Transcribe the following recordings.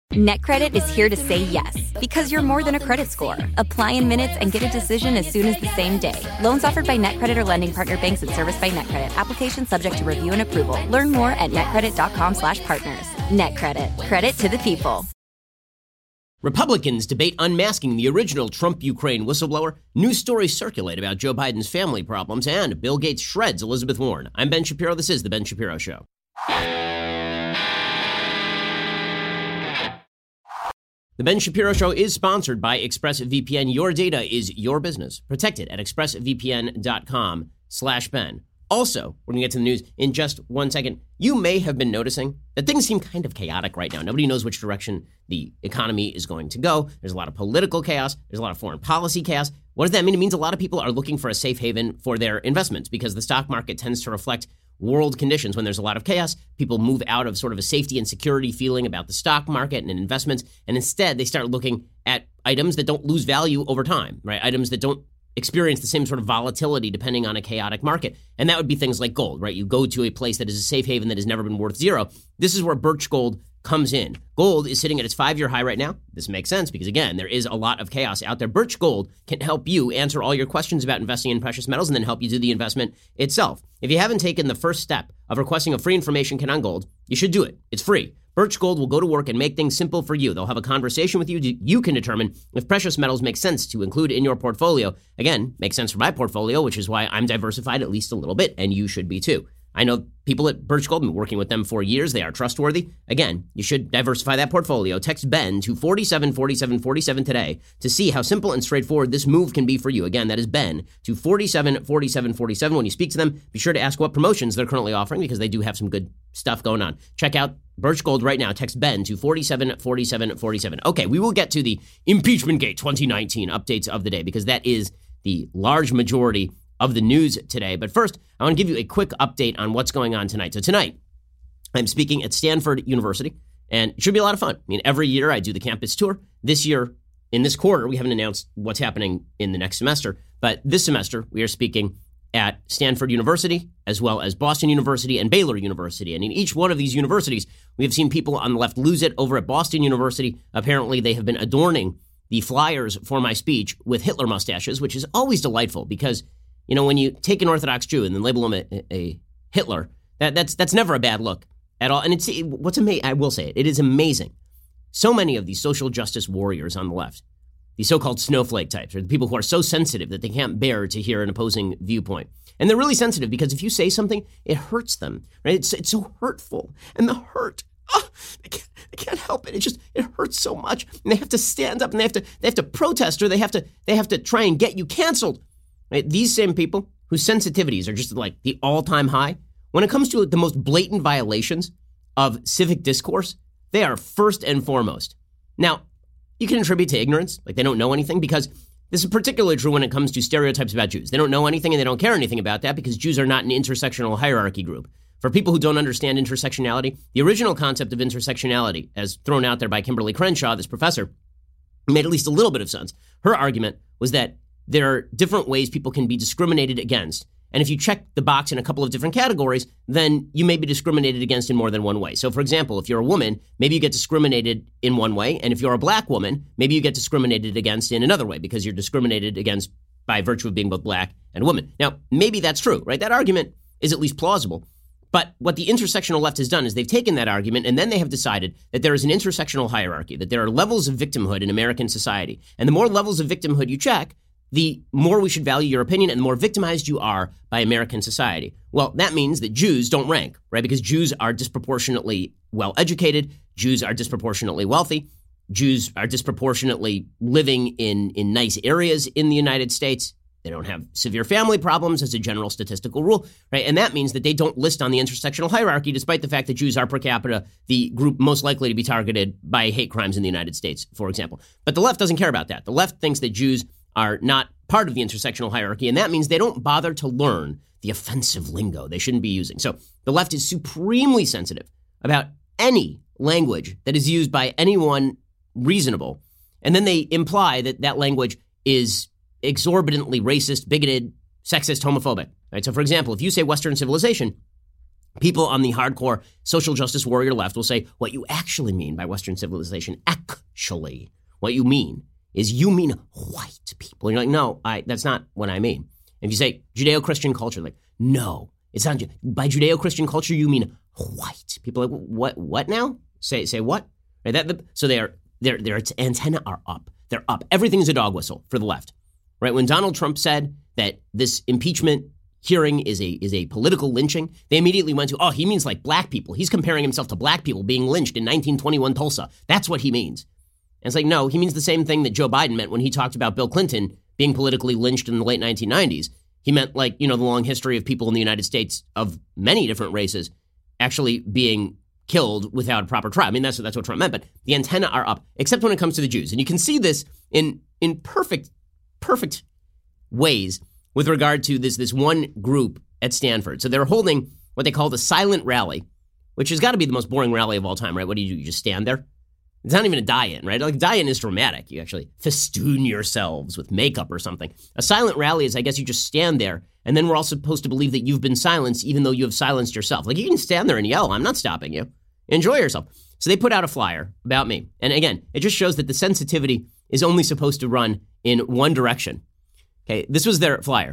NetCredit is here to say yes, because you're more than a credit score. Apply in minutes and get a decision as soon as the same day. Loans offered by NetCredit or lending partner banks and serviced by NetCredit. Application subject to review and approval. Learn more at netcredit.com/partners. NetCredit. Credit to the people. Republicans debate unmasking the original Trump-Ukraine whistleblower. New stories circulate about Joe Biden's family problems, and Bill Gates shreds Elizabeth Warren. I'm Ben Shapiro. This is The Ben Shapiro Show. The Ben Shapiro Show is sponsored by ExpressVPN. Your data is your business. Protect it at expressvpn.com/Ben. Also, we're going to get to the news in just 1 second. You may have been noticing that things seem kind of chaotic right now. Nobody knows which direction the economy is going to go. There's a lot of political chaos. There's a lot of foreign policy chaos. What does that mean? It means a lot of people are looking for a safe haven for their investments because the stock market tends to reflect world conditions. When there's a lot of chaos, people move out of sort of a safety and security feeling about the stock market and investments, and instead they start looking at items that don't lose value over time, right? Items that don't experience the same sort of volatility depending on a chaotic market. And that would be things like gold, right? You go to a place that is a safe haven that has never been worth zero. This is where Birch Gold comes in. Gold is sitting at its 5-year high right now. This makes sense because, again, there is a lot of chaos out there. Birch Gold can help you answer all your questions about investing in precious metals and then help you do the investment itself. If you haven't taken the first step of requesting a free information kit on gold, you should do it. It's free. Birch Gold will go to work and make things simple for you. They'll have a conversation with you. You can determine if precious metals make sense to include in your portfolio. Again, makes sense for my portfolio, which is why I'm diversified at least a little bit, and you should be too. I know people at Birch Gold. I've been working with them for years. They are trustworthy. Again, you should diversify that portfolio. Text Ben to 474747 today to see how simple and straightforward this move can be for you. Again, that is Ben to 474747. When you speak to them, be sure to ask what promotions they're currently offering because they do have some good stuff going on. Check out Birch Gold right now. Text Ben to 474747. Okay, we will get to the Impeachment Gate 2019 updates of the day because that is the large majority of the news today. But first, I want to give you a quick update on what's going on tonight. So tonight, I'm speaking at Stanford University, and it should be a lot of fun. I mean, every year I do the campus tour. This year, in this quarter, we haven't announced what's happening in the next semester, but this semester we are speaking at Stanford University, as well as Boston University and Baylor University. And in each one of these universities, we have seen people on the left lose it. Over at Boston University, apparently they have been adorning the flyers for my speech with Hitler mustaches, which is always delightful because, you know, when you take an Orthodox Jew and then label him a Hitler, that's never a bad look at all. And it's what's amazing. I will say it is amazing. So many of these social justice warriors on the left, these so-called snowflake types, or the people who are so sensitive that they can't bear to hear an opposing viewpoint. And they're really sensitive because if you say something, it hurts them, right? It's so hurtful. And the hurt, they can't help it. It hurts so much. And they have to stand up and they have to protest, or they have to try and get you canceled. Right? These same people whose sensitivities are just like the all-time high, when it comes to the most blatant violations of civic discourse, they are first and foremost. Now, you can attribute to ignorance, like they don't know anything, because this is particularly true when it comes to stereotypes about Jews. They don't know anything and they don't care anything about that because Jews are not an intersectional hierarchy group. For people who don't understand intersectionality, the original concept of intersectionality, as thrown out there by Kimberly Crenshaw, this professor, made at least a little bit of sense. Her argument was that there are different ways people can be discriminated against. And if you check the box in a couple of different categories, then you may be discriminated against in more than one way. So, for example, if you're a woman, maybe you get discriminated in one way. And if you're a black woman, maybe you get discriminated against in another way because you're discriminated against by virtue of being both black and woman. Now, maybe that's true, right? That argument is at least plausible. But what the intersectional left has done is they've taken that argument and then they have decided that there is an intersectional hierarchy, that there are levels of victimhood in American society. And the more levels of victimhood you check, the more we should value your opinion and the more victimized you are by American society. Well, that means that Jews don't rank, right? Because Jews are disproportionately well-educated. Jews are disproportionately wealthy. Jews are disproportionately living in nice areas in the United States. They don't have severe family problems as a general statistical rule, right? And that means that they don't list on the intersectional hierarchy, despite the fact that Jews are per capita the group most likely to be targeted by hate crimes in the United States, for example. But the left doesn't care about that. The left thinks that Jews are not part of the intersectional hierarchy, and that means they don't bother to learn the offensive lingo they shouldn't be using. So the left is supremely sensitive about any language that is used by anyone reasonable, and then they imply that that language is exorbitantly racist, bigoted, sexist, homophobic. Right? So, for example, if you say Western civilization, People on the hardcore social justice warrior left will say, what you actually mean by Western civilization, actually, what you mean is you mean white people. And you're like, no, that's not what I mean. If you say Judeo-Christian culture, like, no, it's not. By Judeo-Christian culture, you mean white. People are like, what now? Say what? Right, so their antennae are up. They're up. Everything's a dog whistle for the left. Right? When Donald Trump said that this impeachment hearing is a political lynching, they immediately went to, oh, he means like black people. He's comparing himself to black people being lynched in 1921 Tulsa. That's what he means. And it's like, no, he means the same thing that Joe Biden meant when he talked about Bill Clinton being politically lynched in the late 1990s. He meant like, the long history of people in the United States of many different races actually being killed without a proper trial. I mean, that's what Trump meant, but the antennae are up, except when it comes to the Jews. And you can see this in perfect ways with regard to this one group at Stanford. So they're holding what they call the silent rally, which has got to be the most boring rally of all time, right? What do? You just stand there? It's not even a die-in, right? Like, die-in is dramatic. You actually festoon yourselves with makeup or something. A silent rally is, I guess, you just stand there, and then we're all supposed to believe that you've been silenced, even though you have silenced yourself. Like, you can stand there and yell, I'm not stopping you. Enjoy yourself. So they put out a flyer about me. And again, it just shows that the sensitivity is only supposed to run in one direction. Okay, this was their flyer.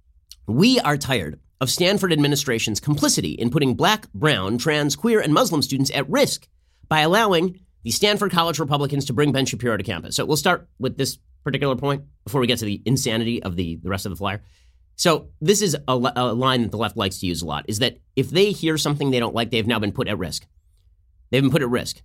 We are tired of Stanford administration's complicity in putting black, brown, trans, queer, and Muslim students at risk by allowing the Stanford College Republicans to bring Ben Shapiro to campus. So we'll start with this particular point before we get to the insanity of the rest of the flyer. So this is a line that the left likes to use a lot, is that if they hear something they don't like, they've now been put at risk. They've been put at risk.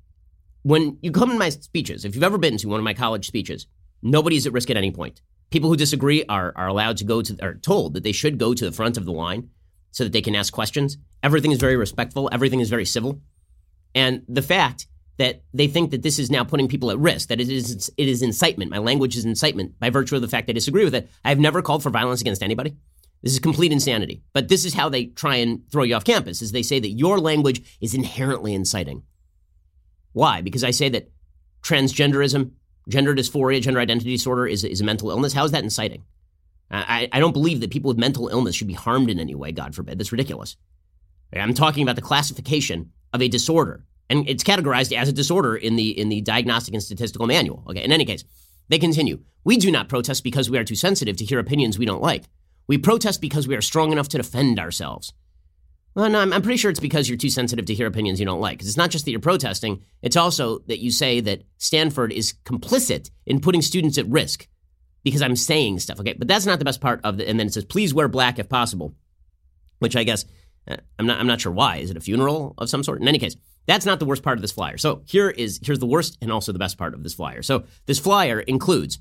When you come to my speeches, if you've ever been to one of my college speeches, nobody's at risk at any point. People who disagree are allowed to are told that they should go to the front of the line so that they can ask questions. Everything is very respectful. Everything is very civil. And the fact that they think that this is now putting people at risk, that it is incitement. My language is incitement by virtue of the fact I disagree with it. I've never called for violence against anybody. This is complete insanity. But this is how they try and throw you off campus, is they say that your language is inherently inciting. Why? Because I say that transgenderism, gender dysphoria, gender identity disorder is a mental illness. How is that inciting? I don't believe that people with mental illness should be harmed in any way, God forbid. That's ridiculous. I'm talking about the classification of a disorder. And it's categorized as a disorder in the Diagnostic and Statistical Manual. Okay. In any case, they continue. We do not protest because we are too sensitive to hear opinions we don't like. We protest because we are strong enough to defend ourselves. Well, no, I'm pretty sure it's because you're too sensitive to hear opinions you don't like. Because it's not just that you're protesting. It's also that you say that Stanford is complicit in putting students at risk because I'm saying stuff. Okay. But that's not the best part of it. And then it says, please wear black if possible, which I guess I'm not sure why. Is it a funeral of some sort? In any case, that's not the worst part of this flyer. So here's the worst and also the best part of this flyer. So this flyer includes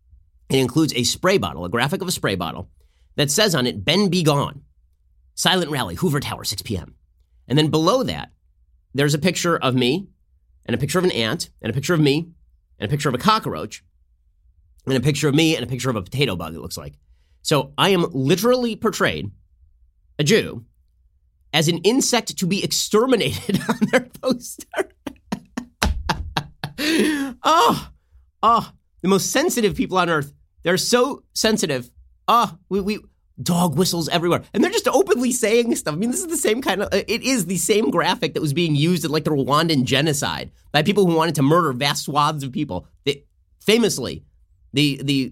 a spray bottle, a graphic of a spray bottle that says on it, Ben be gone. Silent rally, Hoover Tower, 6 p.m. And then below that, there's a picture of me and a picture of an ant and a picture of me and a picture of a cockroach and a picture of me and a picture of a potato bug, it looks like. So I am literally portrayed, a Jew, as an insect to be exterminated on their poster. The most sensitive people on earth. They're so sensitive. We dog whistles everywhere. And they're just openly saying stuff. I mean, this is the same kind of, it is the same graphic that was being used in like the Rwandan genocide by people who wanted to murder vast swaths of people. Famously, the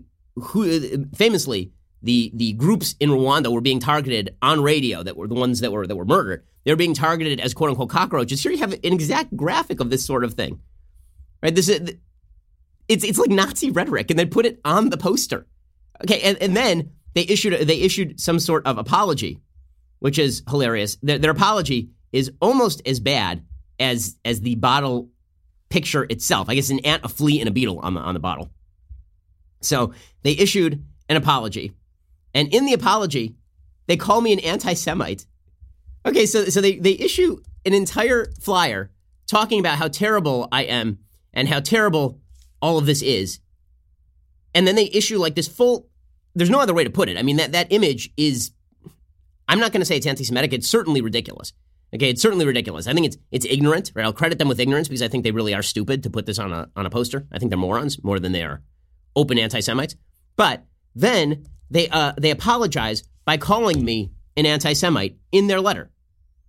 groups in Rwanda were being targeted on radio that were the ones that were murdered. They were being targeted as quote unquote cockroaches. Here you have an exact graphic of this sort of thing, right? It's like Nazi rhetoric, and they put it on the poster. Okay, and then they issued some sort of apology, which is hilarious. Their apology is almost as bad as the bottle picture itself. I guess an ant, a flea, and a beetle on the bottle. So they issued an apology. And in the apology, they call me an anti-Semite. Okay, so they issue an entire flyer talking about how terrible I am and how terrible all of this is. And then they issue like this full, there's no other way to put it. I mean, that image is, I'm not going to say it's anti-Semitic. It's certainly ridiculous. Okay, it's certainly ridiculous. I think it's ignorant, right? I'll credit them with ignorance because I think they really are stupid to put this on a poster. I think they're morons more than they are open anti-Semites. But then they apologize by calling me an anti-Semite in their letter.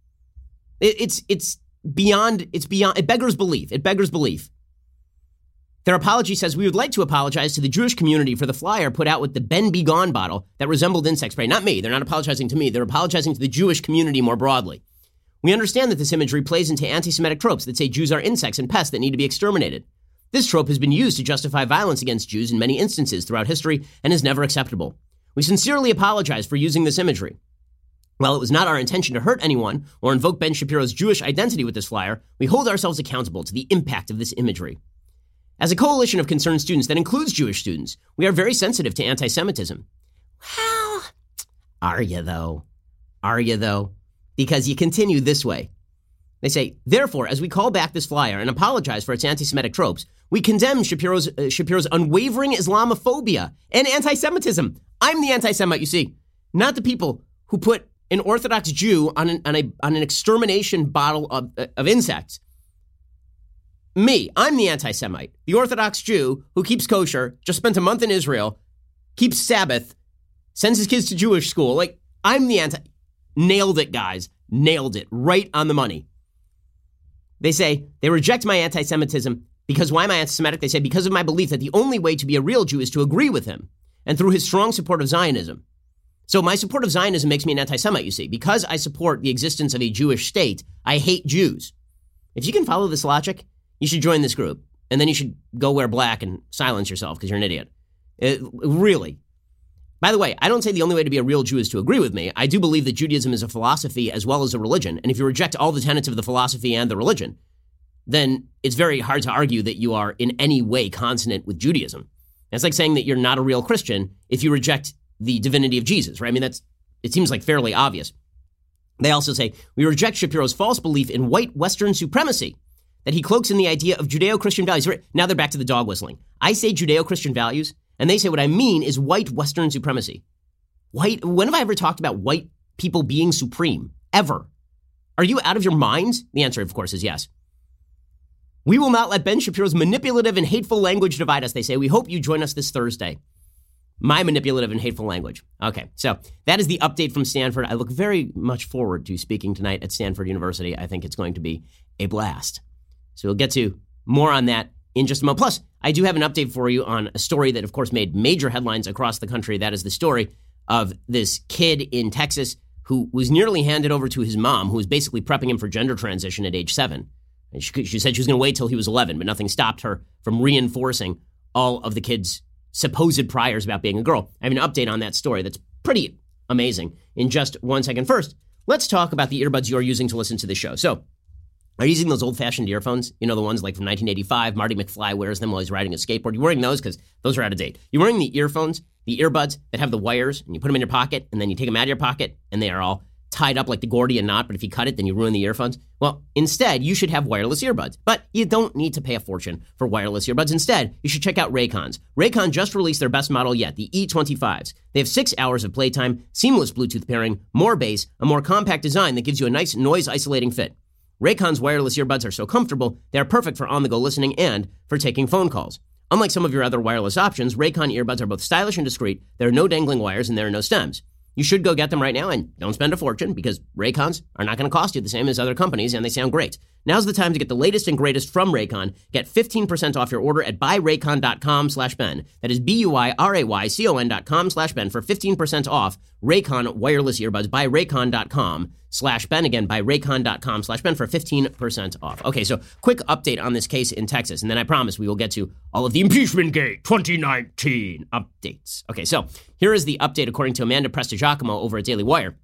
It beggars belief. It beggars belief. Their apology says, we would like to apologize to the Jewish community for the flyer put out with the Ben Be Gone bottle that resembled insect spray. Not me. They're not apologizing to me. They're apologizing to the Jewish community more broadly. We understand that this imagery plays into anti-Semitic tropes that say Jews are insects and pests that need to be exterminated. This trope has been used to justify violence against Jews in many instances throughout history and is never acceptable. We sincerely apologize for using this imagery. While it was not our intention to hurt anyone or invoke Ben Shapiro's Jewish identity with this flyer, we hold ourselves accountable to the impact of this imagery. As a coalition of concerned students that includes Jewish students, we are very sensitive to anti-Semitism. Well, are you though? Are you though? Because you continue this way. They say, therefore, as we call back this flyer and apologize for its anti-Semitic tropes, we condemn Shapiro's unwavering Islamophobia and anti-Semitism. I'm the anti-Semite, you see, not the people who put an Orthodox Jew on an extermination bottle of insects. Me, I'm the anti-Semite. The Orthodox Jew who keeps kosher, just spent a month in Israel, keeps Sabbath, sends his kids to Jewish school. Like, I'm the Nailed it, guys. Nailed it. Right on the money. They say they reject my anti-Semitism because why am I anti-Semitic? They say because of my belief that the only way to be a real Jew is to agree with him and through his strong support of Zionism. So my support of Zionism makes me an anti-Semite, you see. Because I support the existence of a Jewish state, I hate Jews. If you can follow this logic, you should join this group. And then you should go wear black and silence yourself because you're an idiot. Really. By the way, I don't say the only way to be a real Jew is to agree with me. I do believe that Judaism is a philosophy as well as a religion. And if you reject all the tenets of the philosophy and the religion, then it's very hard to argue that you are in any way consonant with Judaism. It's like saying that you're not a real Christian if you reject the divinity of Jesus, right? I mean, it seems like fairly obvious. They also say, we reject Shapiro's false belief in white Western supremacy, that he cloaks in the idea of Judeo-Christian values. Now they're back to the dog whistling. I say Judeo-Christian values, and they say what I mean is white Western supremacy. When have I ever talked about white people being supreme? Ever? Are you out of your minds? The answer, of course, is yes. We will not let Ben Shapiro's manipulative and hateful language divide us, they say. We hope you join us this Thursday. My manipulative and hateful language. Okay, so that is the update from Stanford. I look very much forward to speaking tonight at Stanford University. I think it's going to be a blast. So we'll get to more on that in just a moment. Plus, I do have an update for you on a story that, of course, made major headlines across the country. That is the story of this kid in Texas who was nearly handed over to his mom, who was basically prepping him for gender transition at age 7. And she said she was going to wait till he was 11, but nothing stopped her from reinforcing all of the kid's supposed priors about being a girl. I have an update on that story that's pretty amazing in just 1 second. First, let's talk about the earbuds you are using to listen to the show. So, are you using those old-fashioned earphones? You know, the ones like from 1985. Marty McFly wears them while he's riding a skateboard. You're wearing those because those are out of date. You're wearing the earphones, the earbuds that have the wires, and you put them in your pocket, and then you take them out of your pocket, and they are all tied up like the Gordian knot, but if you cut it, then you ruin the earphones. Well, instead, you should have wireless earbuds. But you don't need to pay a fortune for wireless earbuds. Instead, you should check out Raycons. Raycon just released their best model yet, the E25s. They have 6 hours of playtime, seamless Bluetooth pairing, more bass, a more compact design that gives you a nice noise-isolating fit. Raycon's wireless earbuds are so comfortable, they are perfect for on-the-go listening and for taking phone calls. Unlike some of your other wireless options, Raycon earbuds are both stylish and discreet. There are no dangling wires and there are no stems. You should go get them right now and don't spend a fortune because Raycons are not going to cost you the same as other companies and they sound great. Now's the time to get the latest and greatest from Raycon. Get 15% off your order at buyraycon.com/Ben. That is BUYRAYCON.com/Ben for 15% off Raycon wireless earbuds. Buyraycon.com/Ben. Again, buyraycon.com/Ben for 15% off. Okay, so quick update on this case in Texas, and then I promise we will get to all of the Impeachment Gate 2019 updates. Okay, so here is the update according to Amanda Prestigiacomo over at Daily Wire.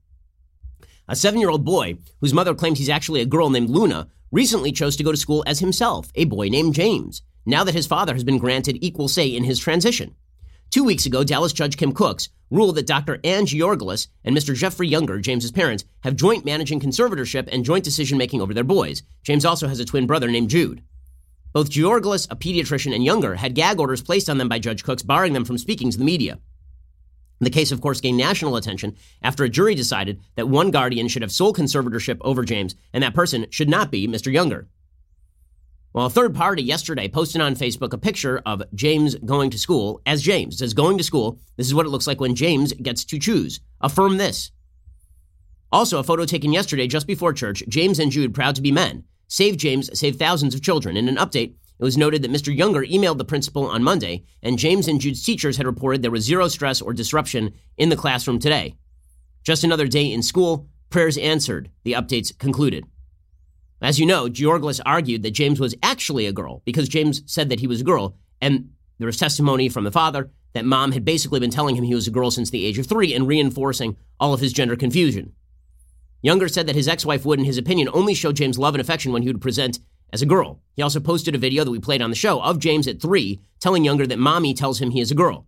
A 7-year-old boy, whose mother claims he's actually a girl named Luna, recently chose to go to school as himself, a boy named James, now that his father has been granted equal say in his transition. 2 weeks ago, Dallas Judge Kim Cooks ruled that Dr. Ann Georgelas and Mr. Jeffrey Younger, James's parents, have joint managing conservatorship and joint decision-making over their boys. James also has a twin brother named Jude. Both Georgelas, a pediatrician, and Younger had gag orders placed on them by Judge Cooks, barring them from speaking to the media. The case, of course, gained national attention after a jury decided that one guardian should have sole conservatorship over James, and that person should not be Mr. Younger. Well, a third party yesterday posted on Facebook a picture of James going to school as James. It says, going to school, this is what it looks like when James gets to choose. Affirm this. Also, a photo taken yesterday just before church, James and Jude proud to be men. Save James, save thousands of children. In an update, it was noted that Mr. Younger emailed the principal on Monday, and James and Jude's teachers had reported there was zero stress or disruption in the classroom today. Just another day in school, prayers answered, the updates concluded. As you know, Georgelas argued that James was actually a girl because James said that he was a girl, and there was testimony from the father that mom had basically been telling him he was a girl since the age of 3 and reinforcing all of his gender confusion. Younger said that his ex-wife would, in his opinion, only show James love and affection when he would present as a girl. He also posted a video that we played on the show of James at 3 telling Younger that mommy tells him he is a girl.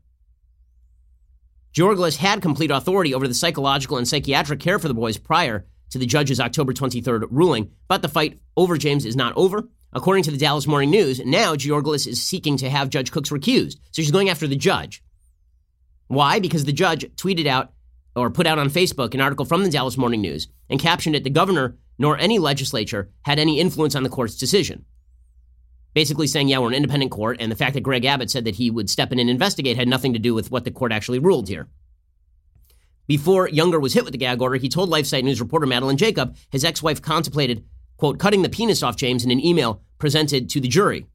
Georgelas had complete authority over the psychological and psychiatric care for the boys prior to the judge's October 23rd ruling, but the fight over James is not over. According to the Dallas Morning News, now Georgelas is seeking to have Judge Cooks recused. So she's going after the judge. Why? Because the judge tweeted out or put out on Facebook an article from the Dallas Morning News and captioned it, "The governor nor any legislature had any influence on the court's decision." Basically saying, yeah, we're an independent court, and the fact that Greg Abbott said that he would step in and investigate had nothing to do with what the court actually ruled here. Before Younger was hit with the gag order, he told LifeSite News reporter Madeline Jacob his ex-wife contemplated, quote, cutting the penis off James in an email presented to the jury.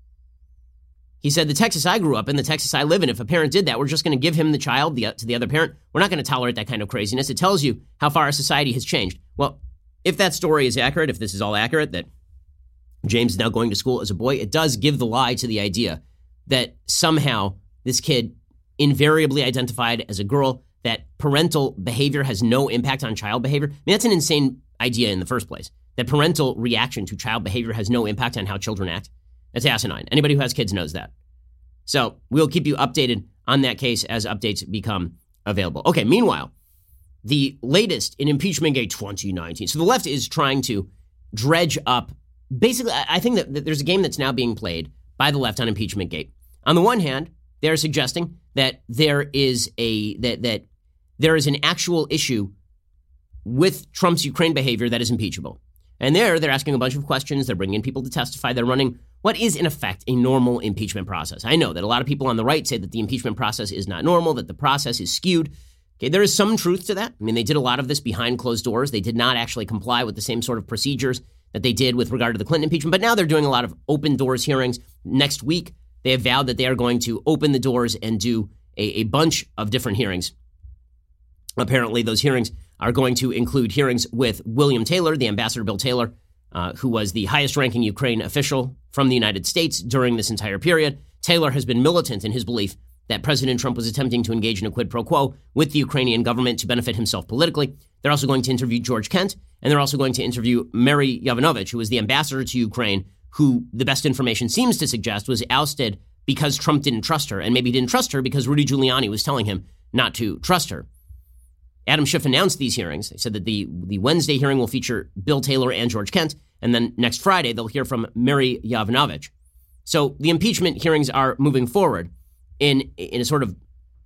He said, the Texas I grew up in, the Texas I live in, if a parent did that, we're just going to give him the child to the other parent. We're not going to tolerate that kind of craziness. It tells you how far our society has changed. Well, if that story is accurate, if this is all accurate, that James is now going to school as a boy, it does give the lie to the idea that somehow this kid invariably identified as a girl, that parental behavior has no impact on child behavior. I mean, that's an insane idea in the first place, that parental reaction to child behavior has no impact on how children act. That's asinine. Anybody who has kids knows that. So we'll keep you updated on that case as updates become available. Okay, meanwhile, the latest in Impeachment-Gate 2019. So the left is trying to dredge up. Basically, I think that there's a game that's now being played by the left on Impeachment-Gate. On the one hand, they're suggesting that there is an actual issue with Trump's Ukraine behavior that is impeachable. And they're asking a bunch of questions. They're bringing in people to testify. They're running what is, in effect, a normal impeachment process. I know that a lot of people on the right say that the impeachment process is not normal, that the process is skewed. Okay, there is some truth to that. I mean, they did a lot of this behind closed doors. They did not actually comply with the same sort of procedures that they did with regard to the Clinton impeachment. But now they're doing a lot of open doors hearings. Next week, they have vowed that they are going to open the doors and do a bunch of different hearings. Apparently, those hearings are going to include hearings with William Taylor, the Ambassador Bill Taylor, who was the highest-ranking Ukraine official from the United States during this entire period. Taylor has been militant in his belief that President Trump was attempting to engage in a quid pro quo with the Ukrainian government to benefit himself politically. They're also going to interview George Kent, and they're also going to interview Mary Yovanovitch, who is the ambassador to Ukraine, who the best information seems to suggest was ousted because Trump didn't trust her, and maybe didn't trust her because Rudy Giuliani was telling him not to trust her. Adam Schiff announced these hearings. They said that the Wednesday hearing will feature Bill Taylor and George Kent, and then next Friday they'll hear from Mary Yovanovitch. So the impeachment hearings are moving forward in a sort of,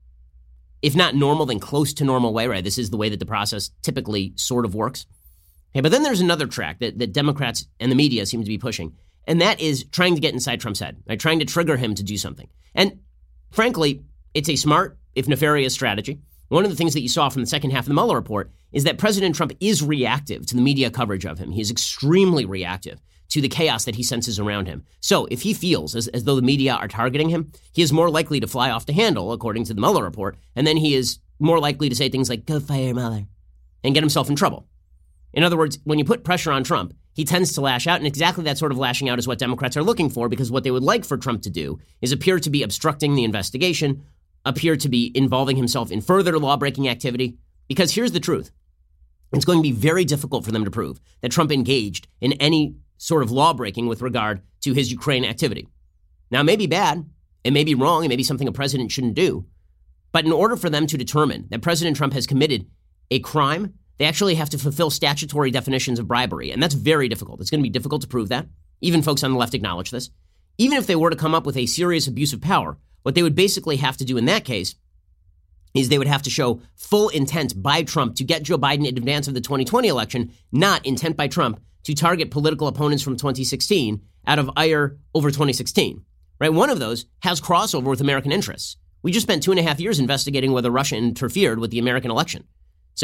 if not normal, then close to normal way, right? This is the way that the process typically sort of works. Okay, but then there's another track that Democrats and the media seem to be pushing, and that is trying to get inside Trump's head, right? Trying to trigger him to do something. And frankly, it's a smart, if nefarious, strategy. One of the things that you saw from the second half of the Mueller report is that President Trump is reactive to the media coverage of him. He is extremely reactive to the chaos that he senses around him. So if he feels as though the media are targeting him, he is more likely to fly off the handle, according to the Mueller report, and then he is more likely to say things like, go fire Mueller, and get himself in trouble. In other words, when you put pressure on Trump, he tends to lash out, and exactly that sort of lashing out is what Democrats are looking for, because what they would like for Trump to do is appear to be obstructing the investigation, appear to be involving himself in further law-breaking activity. Because here's the truth. It's going to be very difficult for them to prove that Trump engaged in any sort of law-breaking with regard to his Ukraine activity. Now, it may be bad, it may be wrong, it may be something a president shouldn't do, but in order for them to determine that President Trump has committed a crime, they actually have to fulfill statutory definitions of bribery, and that's very difficult. It's going to be difficult to prove that. Even folks on the left acknowledge this. Even if they were to come up with a serious abuse of power, what they would basically have to do in that case is they would have to show full intent by Trump to get Joe Biden in advance of the 2020 election, not intent by Trump to target political opponents from 2016 out of ire over 2016, right? One of those has crossover with American interests. We just spent 2.5 years investigating whether Russia interfered with the American election. So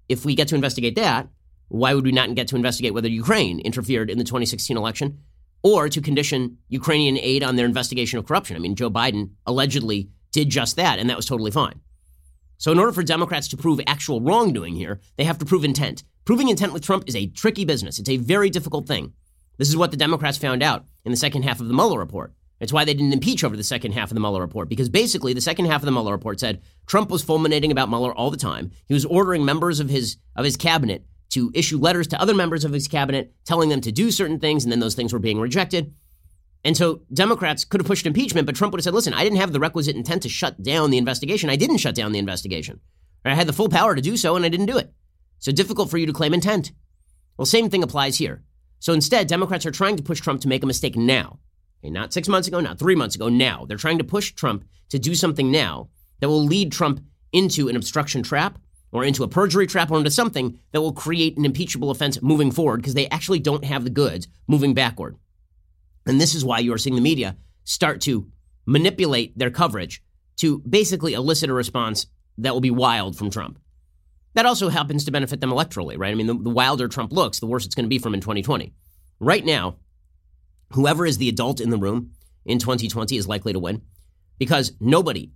if we get to investigate that, why would we not get to investigate whether Ukraine interfered in the 2016 election or to condition Ukrainian aid on their investigation of corruption? I mean, Joe Biden allegedly did just that, and that was totally fine. So in order for Democrats to prove actual wrongdoing here, they have to prove intent. Proving intent with Trump is a tricky business. It's a very difficult thing. This is what the Democrats found out in the second half of the Mueller report. It's why they didn't impeach over the second half of the Mueller report, because basically the second half of the Mueller report said Trump was fulminating about Mueller all the time. He was ordering members of his cabinet to issue letters to other members of his cabinet telling them to do certain things, and then those things were being rejected. And so Democrats could have pushed impeachment, but Trump would have said, listen, I didn't have the requisite intent to shut down the investigation. I didn't shut down the investigation. I had the full power to do so, and I didn't do it. So difficult for you to claim intent. Well, same thing applies here. So instead, Democrats are trying to push Trump to make a mistake now. Okay, not 6 months ago, not 3 months ago, now. They're trying to push Trump to do something now that will lead Trump into an obstruction trap or into a perjury trap or into something that will create an impeachable offense moving forward because they actually don't have the goods moving backward. And this is why you are seeing the media start to manipulate their coverage to basically elicit a response that will be wild from Trump. That also happens to benefit them electorally, right? I mean, the wilder Trump looks, the worse it's going to be for him in 2020. Right now, whoever is the adult in the room in 2020 is likely to win because nobody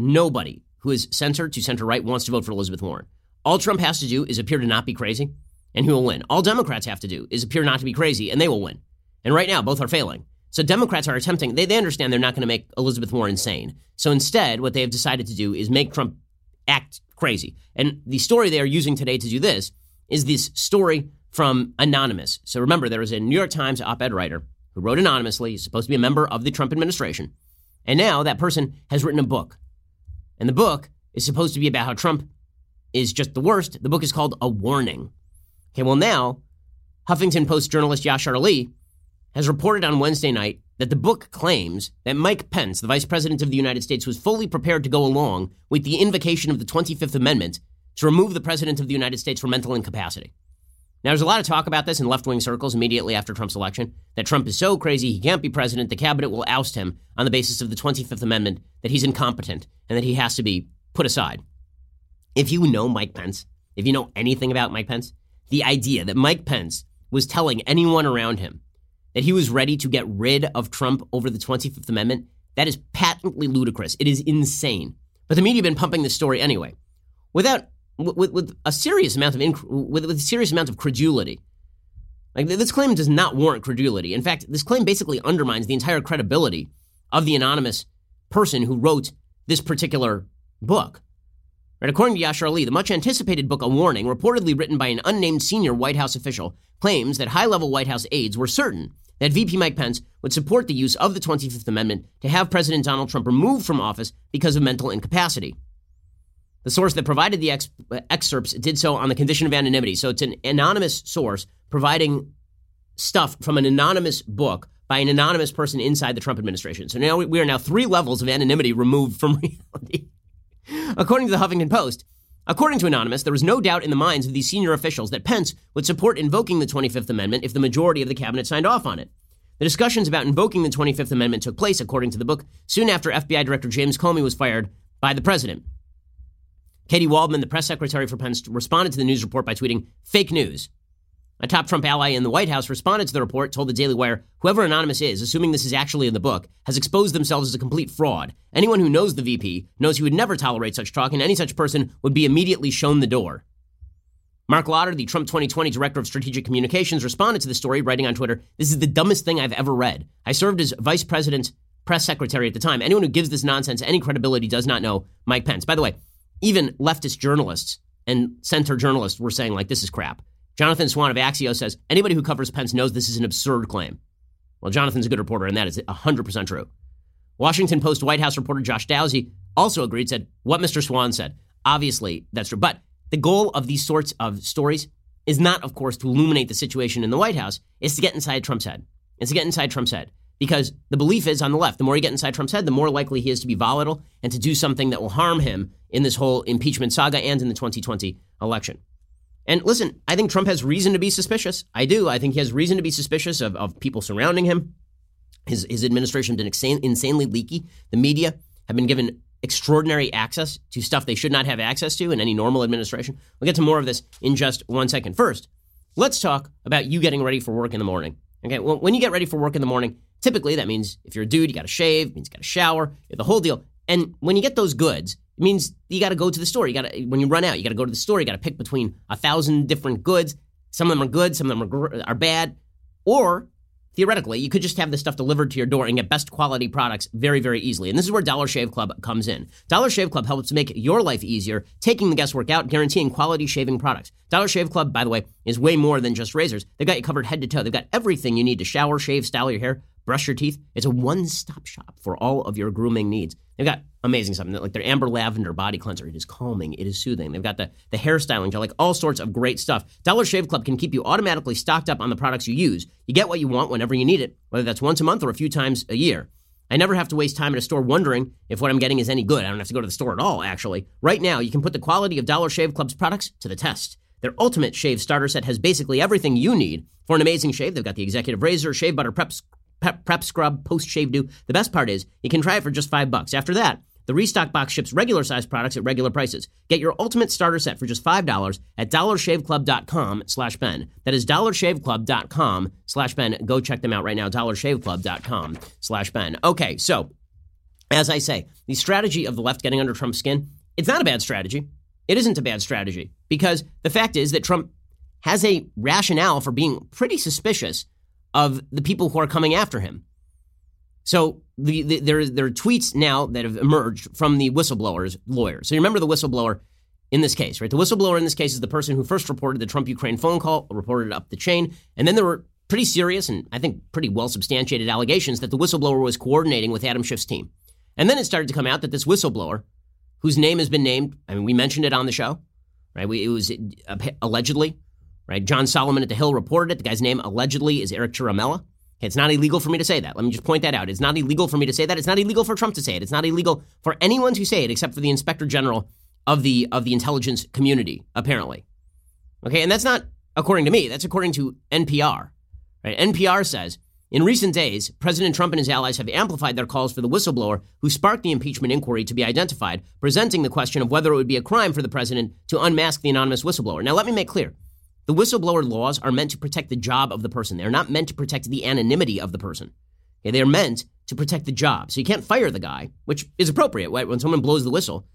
who is center to center right wants to vote for Elizabeth Warren. All Trump has to do is appear to not be crazy, and he will win. All Democrats have to do is appear not to be crazy, and they will win. And right now, both are failing. So Democrats are attempting, they understand they're not going to make Elizabeth Warren insane. So instead, what they have decided to do is make Trump act crazy. And the story they are using today to do this is this story from Anonymous. So remember, there was a New York Times op-ed writer who wrote anonymously. He's supposed to be a member of the Trump administration. And now that person has written a book. And the book is supposed to be about how Trump is just the worst. The book is called A Warning. Okay, well now, Huffington Post journalist Yashar Ali has reported on Wednesday night that the book claims that Mike Pence, the Vice President of the United States, was fully prepared to go along with the invocation of the 25th Amendment to remove the President of the United States from mental incapacity. Now, there's a lot of talk about this in left-wing circles immediately after Trump's election, that Trump is so crazy he can't be president, the cabinet will oust him on the basis of the 25th Amendment, that he's incompetent and that he has to be put aside. If you know Mike Pence, if you know anything about Mike Pence, the idea that Mike Pence was telling anyone around him that he was ready to get rid of Trump over the 25th Amendment, that is patently ludicrous. It is insane. But the media have been pumping this story anyway, with a serious amount of credulity. Like, this claim does not warrant credulity. In fact, this claim basically undermines the entire credibility of the anonymous person who wrote this particular book. Right, according to Yashar Ali, the much-anticipated book, A Warning, reportedly written by an unnamed senior White House official, claims that high-level White House aides were certain that VP Mike Pence would support the use of the 25th Amendment to have President Donald Trump removed from office because of mental incapacity. The source that provided the excerpts did so on the condition of anonymity. So it's an anonymous source providing stuff from an anonymous book by an anonymous person inside the Trump administration. So now we are now 3 levels of anonymity removed from reality. According to the Huffington Post, according to Anonymous, there was no doubt in the minds of these senior officials that Pence would support invoking the 25th Amendment if the majority of the cabinet signed off on it. The discussions about invoking the 25th Amendment took place, according to the book, soon after FBI Director James Comey was fired by the president. Katie Waldman, the press secretary for Pence, responded to the news report by tweeting, "Fake news." A top Trump ally in the White House responded to the report, told the Daily Wire, "Whoever Anonymous is, assuming this is actually in the book, has exposed themselves as a complete fraud. Anyone who knows the VP knows he would never tolerate such talk, and any such person would be immediately shown the door." Mark Lauder, the Trump 2020 Director of Strategic Communications, responded to the story, writing on Twitter, "This is the dumbest thing I've ever read. I served as Vice President's press secretary at the time. Anyone who gives this nonsense any credibility does not know Mike Pence." By the way, even leftist journalists and center journalists were saying, like, this is crap. Jonathan Swan of Axios says, anybody who covers Pence knows this is an absurd claim. Well, Jonathan's a good reporter, and that is 100% true. Washington Post White House reporter Josh Dowsey also agreed, said, what Mr. Swan said. Obviously, that's true. But the goal of these sorts of stories is not, of course, to illuminate the situation in the White House. It's to get inside Trump's head. It's to get inside Trump's head. Because the belief is on the left, the more you get inside Trump's head, the more likely he is to be volatile and to do something that will harm him in this whole impeachment saga and in the 2020 election. And listen, I think Trump has reason to be suspicious. I do. I think he has reason to be suspicious of people surrounding him. His administration has been insanely leaky. The media have been given extraordinary access to stuff they should not have access to in any normal administration. We'll get to more of this in just 1 second. First, let's talk about you getting ready for work in the morning. Okay, well, when you get ready for work in the morning, typically that means if you're a dude, you got to shave, it means you got to shower, the whole deal. And when you get those goods, it means you got to go to the store. When you run out, you got to go to the store. You got to pick between 1,000 different goods. Some of them are good, some of them are bad. Or theoretically, you could just have this stuff delivered to your door and get best quality products very, very easily. And this is where Dollar Shave Club comes in. Dollar Shave Club helps make your life easier, taking the guesswork out, guaranteeing quality shaving products. Dollar Shave Club, by the way, is way more than just razors. They've got you covered head to toe. They've got everything you need to shower, shave, style your hair, brush your teeth. It's a one-stop shop for all of your grooming needs. They've got amazing stuff, like their Amber Lavender Body Cleanser. It is calming. It is soothing. They've got the hairstyling gel, like all sorts of great stuff. Dollar Shave Club can keep you automatically stocked up on the products you use. You get what you want whenever you need it, whether that's once a month or a few times a year. I never have to waste time at a store wondering if what I'm getting is any good. I don't have to go to the store at all, actually. Right now, you can put the quality of Dollar Shave Club's products to the test. Their Ultimate Shave Starter Set has basically everything you need for an amazing shave. They've got the Executive Razor, Shave Butter, Prep Scrub, Post-Shave Dew. The best part is you can try it for just $5. After that, the Restock Box ships regular-sized products at regular prices. Get your Ultimate Starter Set for just $5 at dollarshaveclub.com/Ben. That is dollarshaveclub.com/Ben. Go check them out right now, dollarshaveclub.com/Ben. Okay, so, as I say, the strategy of the left getting under Trump's skin, it's not a bad strategy. It isn't a bad strategy because the fact is that Trump has a rationale for being pretty suspicious of the people who are coming after him. So there are tweets now that have emerged from the whistleblower's lawyers. So you remember the whistleblower in this case, right? The whistleblower in this case is the person who first reported the Trump-Ukraine phone call, reported it up the chain, and then there were pretty serious and I think pretty well-substantiated allegations that the whistleblower was coordinating with Adam Schiff's team. And then it started to come out that this whistleblower, whose name has been named, I mean, we mentioned it on the show, right? It was allegedly, right? John Solomon at The Hill reported it. The guy's name allegedly is Eric Ciaramella. It's not illegal for me to say that. Let me just point that out. It's not illegal for me to say that. It's not illegal for Trump to say it. It's not illegal for anyone to say it except for the Inspector General of the intelligence community, apparently. Okay, and that's not according to me. That's according to NPR. Right? NPR says, in recent days, President Trump and his allies have amplified their calls for the whistleblower who sparked the impeachment inquiry to be identified, presenting the question of whether it would be a crime for the president to unmask the anonymous whistleblower. Now, let me make clear. The whistleblower laws are meant to protect the job of the person. They're not meant to protect the anonymity of the person. Okay, they're meant to protect the job. So you can't fire the guy, which is appropriate. Right? When someone blows the whistle,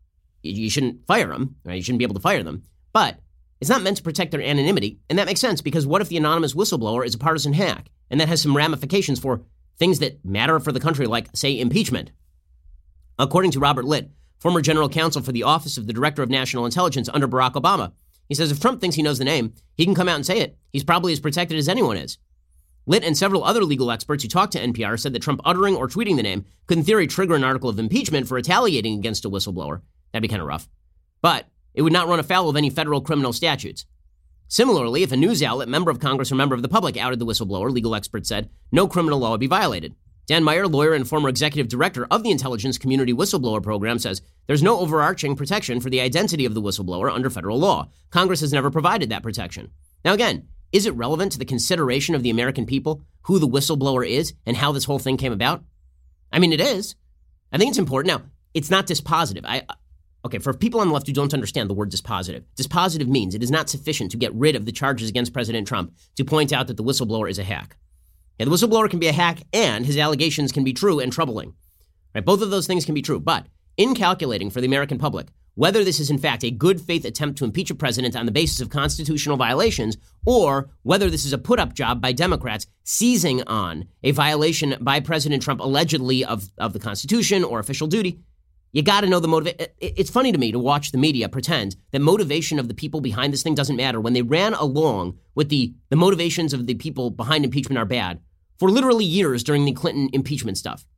you shouldn't fire them. Right? You shouldn't be able to fire them. But it's not meant to protect their anonymity. And that makes sense because what if the anonymous whistleblower is a partisan hack? And that has some ramifications for things that matter for the country, like, say, impeachment. According to Robert Litt, former general counsel for the Office of the Director of National Intelligence under Barack Obama, he says if Trump thinks he knows the name, he can come out and say it. He's probably as protected as anyone is. Litt and several other legal experts who talked to NPR said that Trump uttering or tweeting the name could in theory trigger an article of impeachment for retaliating against a whistleblower. That'd be kind of rough. But it would not run afoul of any federal criminal statutes. Similarly, if a news outlet, member of Congress, or member of the public outed the whistleblower, legal experts said, no criminal law would be violated. Dan Meyer, lawyer and former executive director of the Intelligence Community Whistleblower Program, says there's no overarching protection for the identity of the whistleblower under federal law. Congress has never provided that protection. Now again, is it relevant to the consideration of the American people who the whistleblower is and how this whole thing came about? I mean, it is. I think it's important. Now, it's not dispositive. Okay, for people on the left who don't understand the word dispositive, dispositive means it is not sufficient to get rid of the charges against President Trump to point out that the whistleblower is a hack. And the whistleblower can be a hack and his allegations can be true and troubling. Right? Both of those things can be true. But in calculating for the American public whether this is in fact a good faith attempt to impeach a president on the basis of constitutional violations or whether this is a put-up job by Democrats seizing on a violation by President Trump allegedly of the Constitution or official duty, you got to know the motive. It's funny to me to watch the media pretend that motivation of the people behind this thing doesn't matter when they ran along with the motivations of the people behind impeachment are bad for literally years during the Clinton impeachment stuff.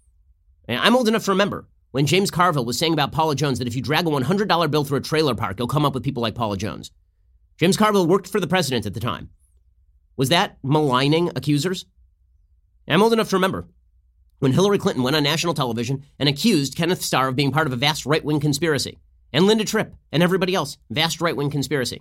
And I'm old enough to remember when James Carville was saying about Paula Jones that if you drag a $100 bill through a trailer park, you'll come up with people like Paula Jones. James Carville worked for the president at the time. Was that maligning accusers? I'm old enough to remember when Hillary Clinton went on national television and accused Kenneth Starr of being part of a vast right-wing conspiracy, and Linda Tripp and everybody else, vast right-wing conspiracy.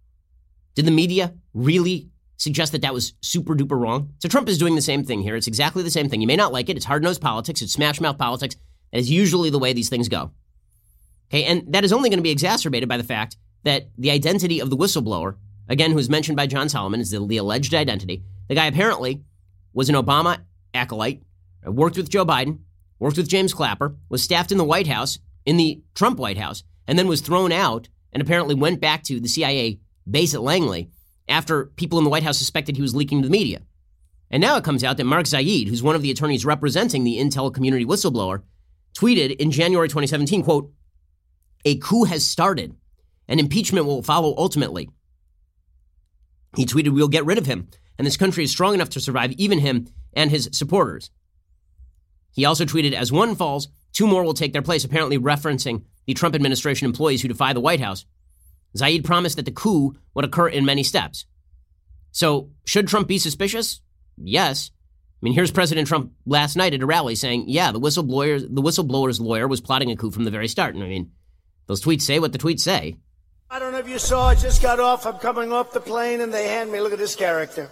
Did the media really suggest that that was super-duper wrong? So Trump is doing the same thing here. It's exactly the same thing. You may not like it. It's hard-nosed politics. It's smash-mouth politics. That is usually the way these things go. Okay, and that is only going to be exacerbated by the fact that the identity of the whistleblower, again, who's mentioned by John Solomon, is the alleged identity. The guy apparently was an Obama acolyte, worked with Joe Biden, worked with James Clapper, was staffed in the White House, in the Trump White House, and then was thrown out and apparently went back to the CIA base at Langley after people in the White House suspected he was leaking to the media. And now it comes out that Mark Zaid, who's one of the attorneys representing the intel community whistleblower, tweeted in January 2017, quote, "A coup has started and impeachment will follow ultimately." He tweeted, "We'll get rid of him, and this country is strong enough to survive even him and his supporters." He also tweeted, "As one falls, two more will take their place," apparently referencing the Trump administration employees who defy the White House. Zaid promised that the coup would occur in many steps. So, should Trump be suspicious? Yes. I mean, here's President Trump last night at a rally saying, yeah, the whistleblower's lawyer was plotting a coup from the very start. And I mean, those tweets say what the tweets say. I don't know if you saw, I just got off. I'm coming off the plane, and they hand me, look at this character.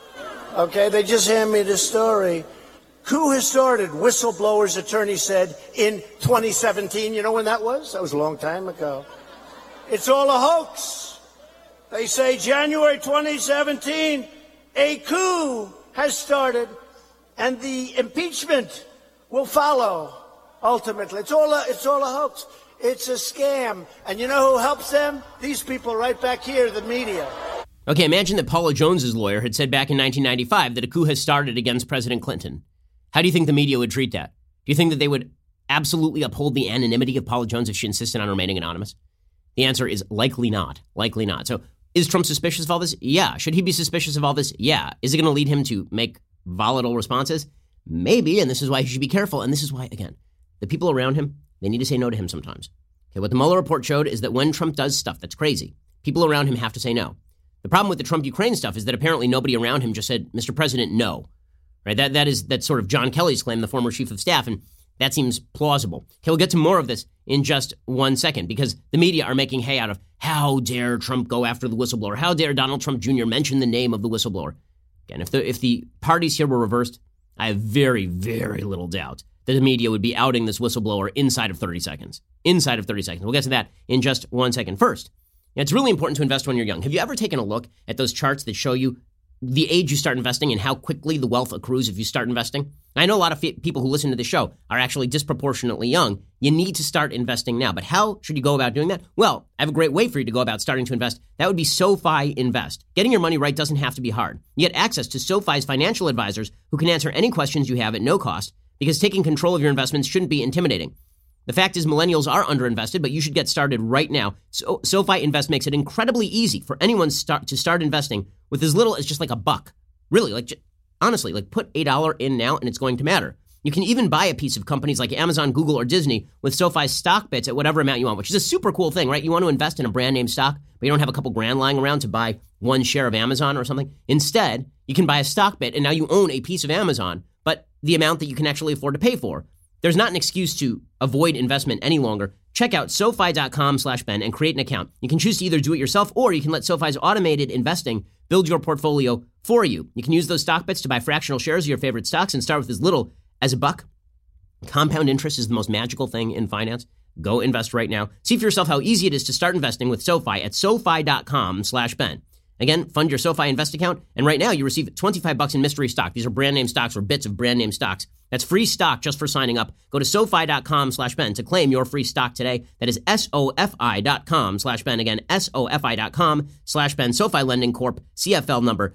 Okay, they just hand me this story. Coup has started, whistleblower's attorney said in 2017. You know when that was? That was a long time ago. It's all a hoax. They say January 2017, a coup has started, and the impeachment will follow, ultimately. It's all a hoax. It's a scam. And you know who helps them? These people right back here, the media. Okay, imagine that Paula Jones's lawyer had said back in 1995 that a coup has started against President Clinton. How do you think the media would treat that? Do you think that they would absolutely uphold the anonymity of Paula Jones if she insisted on remaining anonymous? The answer is likely not. Likely not. So is Trump suspicious of all this? Yeah. Should he be suspicious of all this? Yeah. Is it going to lead him to make volatile responses? Maybe, and this is why he should be careful. And this is why, again, the people around him, they need to say no to him sometimes. Okay, what the Mueller report showed is that when Trump does stuff that's crazy, people around him have to say no. The problem with the Trump-Ukraine stuff is that apparently nobody around him just said, Mr. President, no. Right? That's sort of John Kelly's claim, the former chief of staff, and that seems plausible. Okay, we'll get to more of this in just 1 second because the media are making hay out of how dare Trump go after the whistleblower? How dare Donald Trump Jr. mention the name of the whistleblower? Again, if the parties here were reversed, I have very, very little doubt that the media would be outing this whistleblower inside of 30 seconds. Inside of 30 seconds. We'll get to that in just 1 second. First, it's really important to invest when you're young. Have you ever taken a look at those charts that show you the age you start investing and how quickly the wealth accrues if you start investing? I know a lot of people who listen to the show are actually disproportionately young. You need to start investing now. But how should you go about doing that? Well, I have a great way for you to go about starting to invest. That would be SoFi Invest. Getting your money right doesn't have to be hard. You get access to SoFi's financial advisors who can answer any questions you have at no cost because taking control of your investments shouldn't be intimidating. The fact is millennials are underinvested, but you should get started right now. So SoFi Invest makes it incredibly easy for anyone to start investing with as little as just like $1. Really, honestly, put $1 in now and it's going to matter. You can even buy a piece of companies like Amazon, Google, or Disney with SoFi's stock bits at whatever amount you want, which is a super cool thing, right? You want to invest in a brand name stock, but you don't have a couple grand lying around to buy one share of Amazon or something. Instead, you can buy a stock bit and now you own a piece of Amazon, but the amount that you can actually afford to pay for. There's not an excuse to avoid investment any longer. Check out SoFi.com/Ben and create an account. You can choose to either do it yourself or you can let SoFi's automated investing build your portfolio for you. You can use those stock bits to buy fractional shares of your favorite stocks and start with as little as $1. Compound interest is the most magical thing in finance. Go invest right now. See for yourself how easy it is to start investing with SoFi at SoFi.com/Ben. Again, fund your SoFi Invest account, and right now you receive $25 in mystery stock. These are brand name stocks or bits of brand name stocks. That's free stock just for signing up. Go to SoFi.com/Ben to claim your free stock today. That is SoFi.com/Ben. Again, SoFi.com/Ben. SoFi Lending Corp. CFL number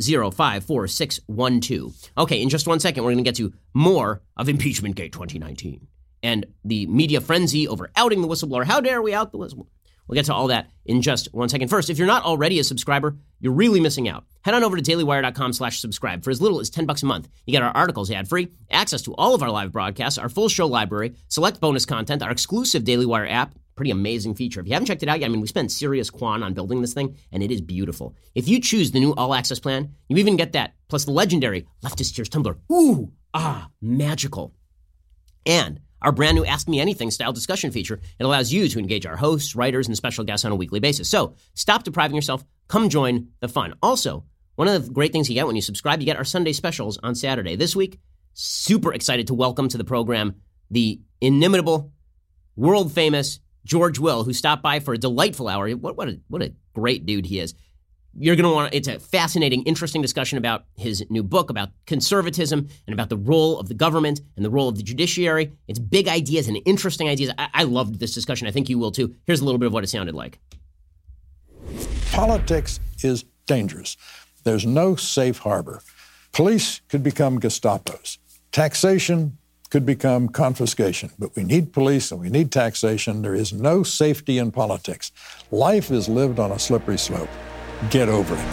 6054612. Okay, in just 1 second, we're going to get to more of Impeachment Gate 2019 and the media frenzy over outing the whistleblower. How dare we out the whistleblower? We'll get to all that in just 1 second. First, if you're not already a subscriber, you're really missing out. Head on over to dailywire.com/subscribe. For as little as $10 a month, you get our articles ad-free, access to all of our live broadcasts, our full show library, select bonus content, our exclusive Daily Wire app. Pretty amazing feature. If you haven't checked it out yet, we spent serious quan on building this thing, and it is beautiful. If you choose the new all-access plan, you even get that, plus the legendary Leftist Tears Tumblr. Ooh, magical. And our brand new Ask Me Anything style discussion feature. It allows you to engage our hosts, writers, and special guests on a weekly basis. So stop depriving yourself. Come join the fun. Also, one of the great things you get when you subscribe, you get our Sunday specials on Saturday. This week, super excited to welcome to the program the inimitable, world-famous George Will, who stopped by for a delightful hour. What a great dude he is. You're going to want it's a fascinating, interesting discussion about his new book, about conservatism and about the role of the government and the role of the judiciary. It's big ideas and interesting ideas. I loved this discussion. I think you will too. Here's a little bit of what it sounded like. Politics is dangerous. There's no safe harbor. Police could become Gestapos. Taxation could become confiscation. But we need police and we need taxation. There is no safety in politics. Life is lived on a slippery slope. Get over it.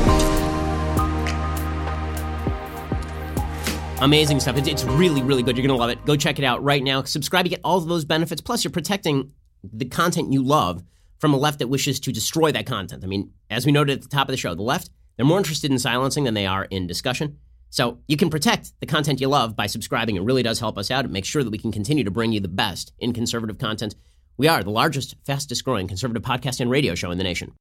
Amazing stuff. It's really, really good. You're going to love it. Go check it out right now. Subscribe. You get all of those benefits. Plus, you're protecting the content you love from a left that wishes to destroy that content. I mean, as we noted at the top of the show, the left, they're more interested in silencing than they are in discussion. So you can protect the content you love by subscribing. It really does help us out. It makes sure that we can continue to bring you the best in conservative content. We are the largest, fastest growing conservative podcast and radio show in the nation.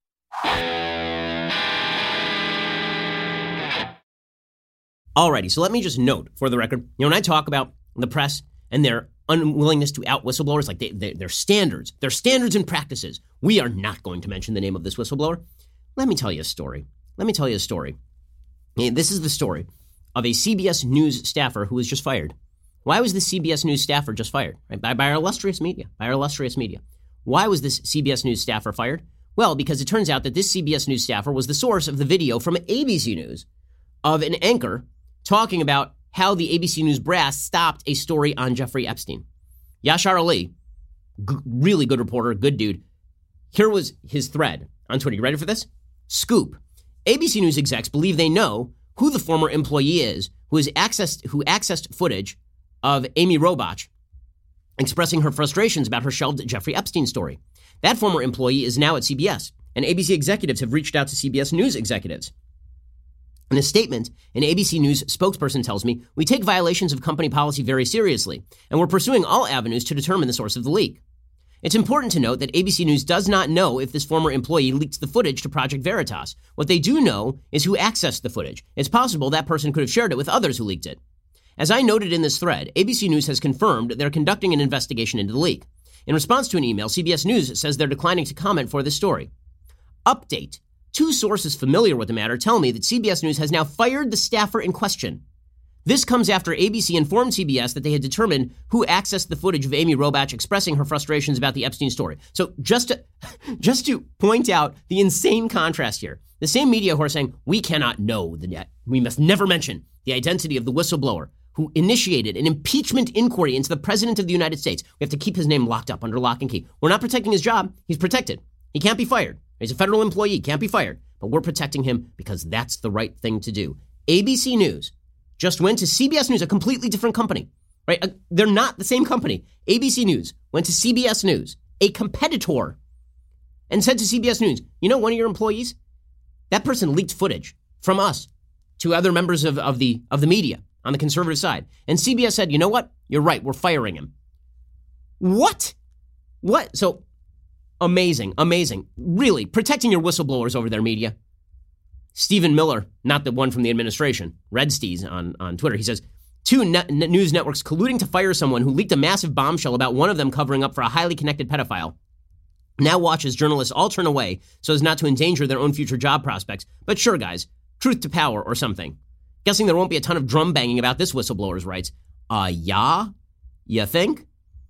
Alrighty, so let me just note for the record, when I talk about the press and their unwillingness to out whistleblowers, like their standards and practices, we are not going to mention the name of this whistleblower. Let me tell you a story. This is the story of a CBS News staffer who was just fired. Why was this CBS News staffer just fired? Right? By our illustrious media. Why was this CBS News staffer fired? Well, because it turns out that this CBS News staffer was the source of the video from ABC News of an anchor talking about how the ABC News brass stopped a story on Jeffrey Epstein. Yashar Ali, really good reporter, good dude. Here was his thread on Twitter. You ready for this? Scoop. ABC News execs believe they know who the former employee is who accessed footage of Amy Robach expressing her frustrations about her shelved Jeffrey Epstein story. That former employee is now at CBS, and ABC executives have reached out to CBS News executives. In a statement, an ABC News spokesperson tells me, "We take violations of company policy very seriously, and we're pursuing all avenues to determine the source of the leak." It's important to note that ABC News does not know if this former employee leaked the footage to Project Veritas. What they do know is who accessed the footage. It's possible that person could have shared it with others who leaked it. As I noted in this thread, ABC News has confirmed they're conducting an investigation into the leak. In response to an email, CBS News says they're declining to comment for this story. Update. 2 sources familiar with the matter tell me that CBS News has now fired the staffer in question. This comes after ABC informed CBS that they had determined who accessed the footage of Amy Robach expressing her frustrations about the Epstein story. So just to point out the insane contrast here, the same media who are saying, we cannot know we must never mention the identity of the whistleblower who initiated an impeachment inquiry into the president of the United States. We have to keep his name locked up under lock and key. We're not protecting his job. He's protected. He can't be fired. He's a federal employee, can't be fired. But we're protecting him because that's the right thing to do. ABC News just went to CBS News, a completely different company, right? They're not the same company. ABC News went to CBS News, a competitor, and said to CBS News, you know, one of your employees, that person leaked footage from us to other members of the media on the conservative side. And CBS said, you know what? You're right. We're firing him. What? So amazing. Really protecting your whistleblowers over their media. Stephen Miller, not the one from the administration, Red Steez on Twitter, he says, 2 news networks colluding to fire someone who leaked a massive bombshell about one of them covering up for a highly connected pedophile. Now watch as journalists all turn away so as not to endanger their own future job prospects. But sure, guys, truth to power or something. Guessing there won't be a ton of drum banging about this whistleblower's rights. Yeah? You think?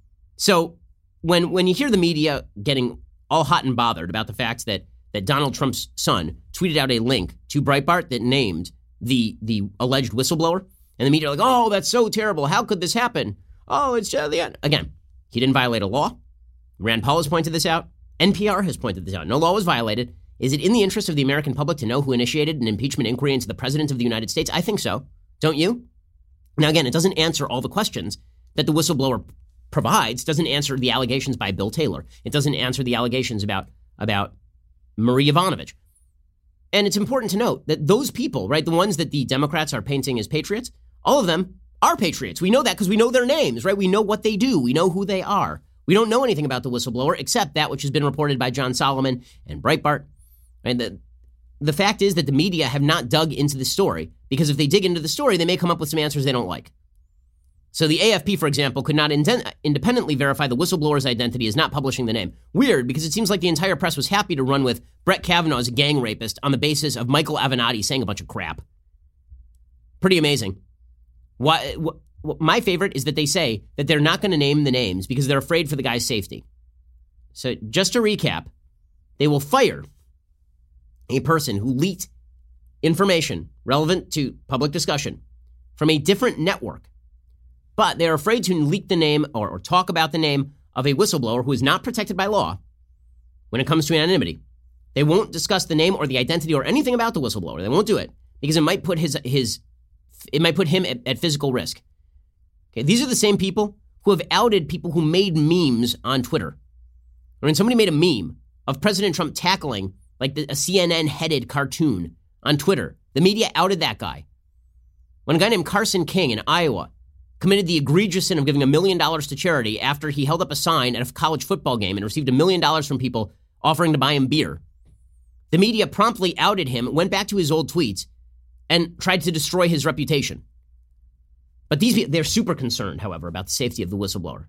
So when you hear the media getting all hot and bothered about the fact that Donald Trump's son tweeted out a link to Breitbart that named the alleged whistleblower, and the media are like, oh, that's so terrible. How could this happen? Oh, it's just the end. Again, he didn't violate a law. Rand Paul has pointed this out. NPR has pointed this out. No law was violated. Is it in the interest of the American public to know who initiated an impeachment inquiry into the president of the United States? I think so. Don't you? Now, again, it doesn't answer all the questions that the whistleblower provides. It doesn't answer the allegations by Bill Taylor. It doesn't answer the allegations about Marie Yovanovitch. And it's important to note that those people, right, the ones that the Democrats are painting as patriots, all of them are patriots. We know that because we know their names, right? We know what they do. We know who they are. We don't know anything about the whistleblower except that which has been reported by John Solomon and Breitbart. And the fact is that the media have not dug into the story, because if they dig into the story, they may come up with some answers they don't like. So the AFP, for example, could not independently verify the whistleblower's identity as not publishing the name. Weird, because it seems like the entire press was happy to run with Brett Kavanaugh's a gang rapist on the basis of Michael Avenatti saying a bunch of crap. Pretty amazing. My favorite is that they say that they're not going to name the names because they're afraid for the guy's safety. So just to recap, they will fire a person who leaked information relevant to public discussion from a different network. But they're afraid to leak the name or talk about the name of a whistleblower who is not protected by law when it comes to anonymity. They won't discuss the name or the identity or anything about the whistleblower. They won't do it because it might put him at physical risk. Okay, these are the same people who have outed people who made memes on Twitter. When somebody made a meme of President Trump tackling like a CNN-headed cartoon on Twitter, the media outed that guy. When a guy named Carson King in Iowa committed the egregious sin of giving $1 million to charity after he held up a sign at a college football game and received $1 million from people offering to buy him beer, the media promptly outed him, went back to his old tweets, and tried to destroy his reputation. But they're super concerned, however, about the safety of the whistleblower.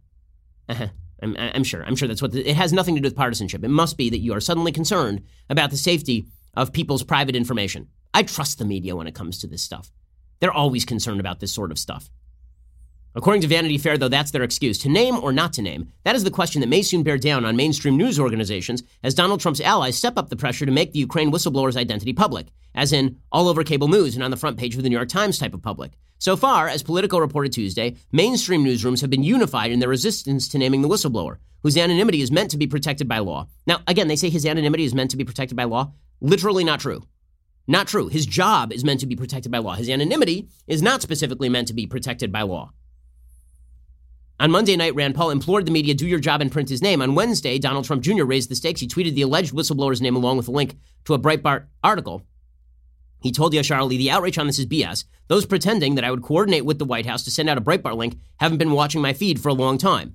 I'm sure that's what it has nothing to do with partisanship. It must be that you are suddenly concerned about the safety of people's private information. I trust the media when it comes to this stuff. They're always concerned about this sort of stuff. According to Vanity Fair, though, that's their excuse. To name or not to name, that is the question that may soon bear down on mainstream news organizations as Donald Trump's allies step up the pressure to make the Ukraine whistleblower's identity public, as in all over cable news and on the front page of the New York Times type of public. So far, as Politico reported Tuesday, mainstream newsrooms have been unified in their resistance to naming the whistleblower, whose anonymity is meant to be protected by law. Now, again, they say his anonymity is meant to be protected by law. Literally not true. Not true. His job is meant to be protected by law. His anonymity is not specifically meant to be protected by law. On Monday night, Rand Paul implored the media, do your job and print his name. On Wednesday, Donald Trump Jr. raised the stakes. He tweeted the alleged whistleblower's name along with a link to a Breitbart article. He told Yashar Ali, the outrage on this is BS. Those pretending that I would coordinate with the White House to send out a Breitbart link haven't been watching my feed for a long time.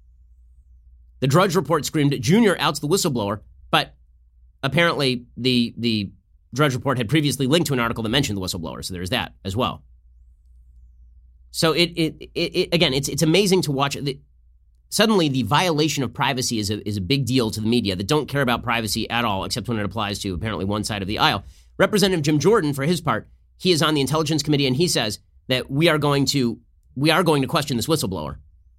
The Drudge Report screamed, Jr. outs the whistleblower, but apparently the Drudge Report had previously linked to an article that mentioned the whistleblower, so there's that as well. So it's amazing to watch. Suddenly, the violation of privacy is a big deal to the media that don't care about privacy at all, except when it applies to apparently one side of the aisle. Representative Jim Jordan, for his part, he is on the Intelligence Committee, and he says that we are going to question this whistleblower.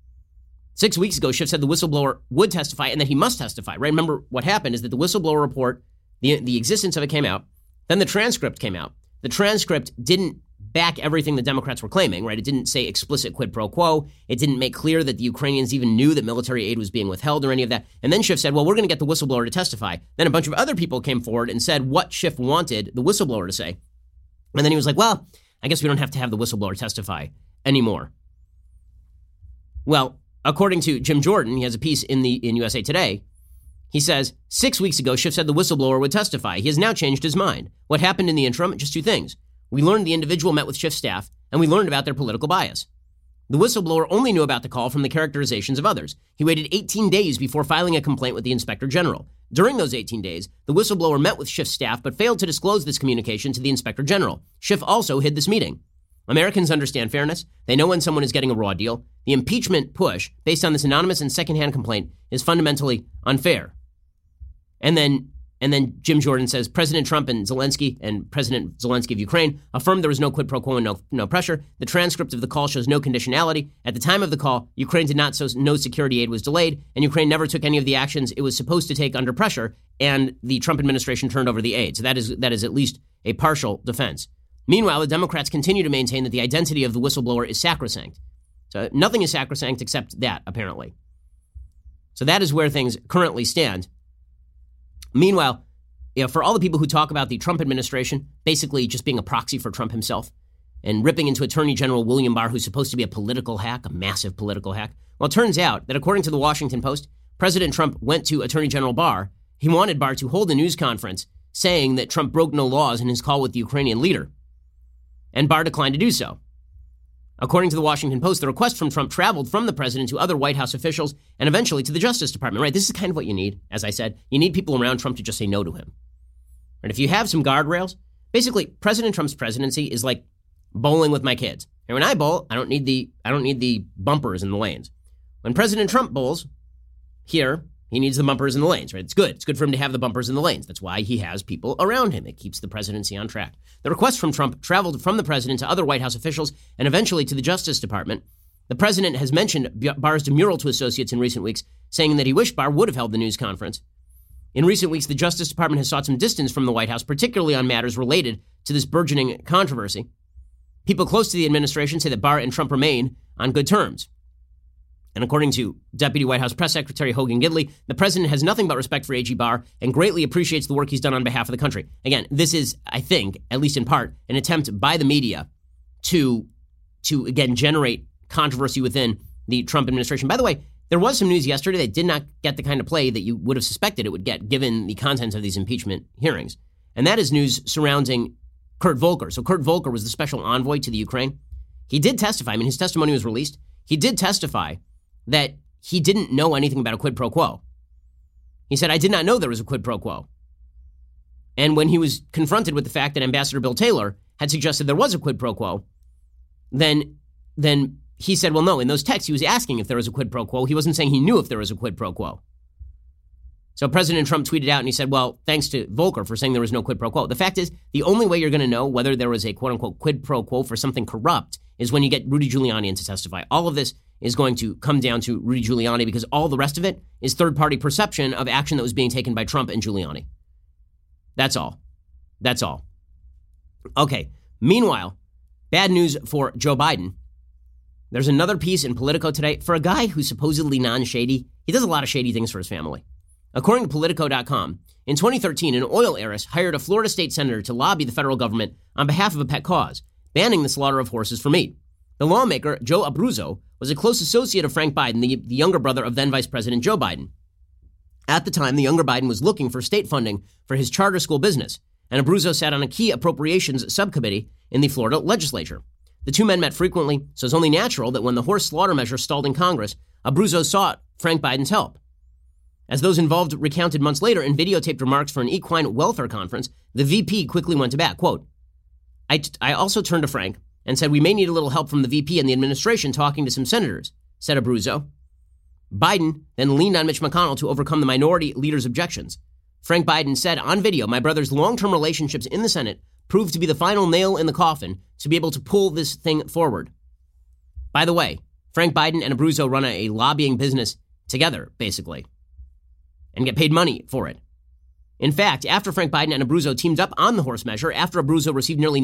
6 weeks ago, Schiff said the whistleblower would testify and that he must testify. Right? Remember what happened is that the whistleblower report, the existence of it came out, then the transcript came out. The transcript didn't back everything the Democrats were claiming, right? It didn't say explicit quid pro quo. It didn't make clear that the Ukrainians even knew that military aid was being withheld or any of that. And then Schiff said, well, we're going to get the whistleblower to testify. Then a bunch of other people came forward and said what Schiff wanted the whistleblower to say. And then he was like, well, I guess we don't have to have the whistleblower testify anymore. Well, according to Jim Jordan, he has a piece in USA Today. He says, 6 weeks ago, Schiff said the whistleblower would testify. He has now changed his mind. What happened in the interim? Just two things. We learned the individual met with Schiff's staff, and we learned about their political bias. The whistleblower only knew about the call from the characterizations of others. He waited 18 days before filing a complaint with the Inspector General. During those 18 days, the whistleblower met with Schiff's staff but failed to disclose this communication to the Inspector General. Schiff also hid this meeting. Americans understand fairness. They know when someone is getting a raw deal. The impeachment push, based on this anonymous and secondhand complaint, is fundamentally unfair. And then Jim Jordan says, President Trump and Zelensky and President Zelensky of Ukraine affirmed there was no quid pro quo and no pressure. The transcript of the call shows no conditionality. At the time of the call, Ukraine did not, so no security aid was delayed, and Ukraine never took any of the actions it was supposed to take under pressure, and the Trump administration turned over the aid. So that is at least a partial defense. Meanwhile, the Democrats continue to maintain that the identity of the whistleblower is sacrosanct. So nothing is sacrosanct except that, apparently. So that is where things currently stand. Meanwhile, for all the people who talk about the Trump administration basically just being a proxy for Trump himself and ripping into Attorney General William Barr, who's supposed to be a political hack, a massive political hack, well, it turns out that according to the Washington Post, President Trump went to Attorney General Barr. He wanted Barr to hold a news conference saying that Trump broke no laws in his call with the Ukrainian leader. And Barr declined to do so. According to the Washington Post, the request from Trump traveled from the president to other White House officials and eventually to the Justice Department, right? This is kind of what you need. As I said, you need people around Trump to just say no to him. And if you have some guardrails, basically President Trump's presidency is like bowling with my kids. And when I bowl, I don't need the bumpers in the lanes. When President Trump bowls here, he needs the bumpers in the lanes, right? It's good. It's good for him to have the bumpers in the lanes. That's why he has people around him. It keeps the presidency on track. The request from Trump traveled from the president to other White House officials and eventually to the Justice Department. The president has mentioned Barr's demurral to associates in recent weeks, saying that he wished Barr would have held the news conference. In recent weeks, the Justice Department has sought some distance from the White House, particularly on matters related to this burgeoning controversy. People close to the administration say that Barr and Trump remain on good terms. And according to Deputy White House Press Secretary Hogan Gidley, the president has nothing but respect for A.G. Barr and greatly appreciates the work he's done on behalf of the country. Again, this is, I think, at least in part, an attempt by the media to again, generate controversy within the Trump administration. By the way, there was some news yesterday that did not get the kind of play that you would have suspected it would get given the contents of these impeachment hearings. And that is news surrounding Kurt Volker. So Kurt Volker was the special envoy to the Ukraine. He did testify. I mean, his testimony was released. He did testify that he didn't know anything about a quid pro quo. He said, I did not know there was a quid pro quo. And when he was confronted with the fact that Ambassador Bill Taylor had suggested there was a quid pro quo, then he said, well, no, in those texts, he was asking if there was a quid pro quo. He wasn't saying he knew if there was a quid pro quo. So President Trump tweeted out and he said, well, thanks to Volker for saying there was no quid pro quo. The fact is, the only way you're going to know whether there was a quote unquote quid pro quo for something corrupt is when you get Rudy Giuliani in to testify. All of this is going to come down to Rudy Giuliani because all the rest of it is third-party perception of action that was being taken by Trump and Giuliani. That's all. That's all. Okay. Meanwhile, bad news for Joe Biden. There's another piece in Politico today. For a guy who's supposedly non-shady, he does a lot of shady things for his family. According to Politico.com, in 2013, an oil heiress hired a Florida state senator to lobby the federal government on behalf of a pet cause, banning the slaughter of horses for meat. The lawmaker, Joe Abruzzo, was a close associate of Frank Biden, the younger brother of then Vice President Joe Biden. At the time, the younger Biden was looking for state funding for his charter school business, and Abruzzo sat on a key appropriations subcommittee in the Florida legislature. The two men met frequently, so it's only natural that when the horse slaughter measure stalled in Congress, Abruzzo sought Frank Biden's help. As those involved recounted months later in videotaped remarks for an equine welfare conference, the VP quickly went to bat. Quote, I also turned to Frank and said we may need a little help from the VP and the administration talking to some senators, said Abruzzo. Biden then leaned on Mitch McConnell to overcome the minority leader's objections. Frank Biden said on video, my brother's long-term relationships in the Senate proved to be the final nail in the coffin to be able to pull this thing forward. By the way, Frank Biden and Abruzzo run a lobbying business together, basically, and get paid money for it. In fact, after Frank Biden and Abruzzo teamed up on the horse measure, after Abruzzo received nearly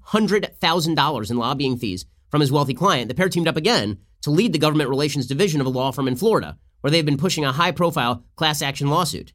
$900,000 in lobbying fees from his wealthy client, the pair teamed up again to lead the government relations division of a law firm in Florida, where they've been pushing a high-profile class action lawsuit.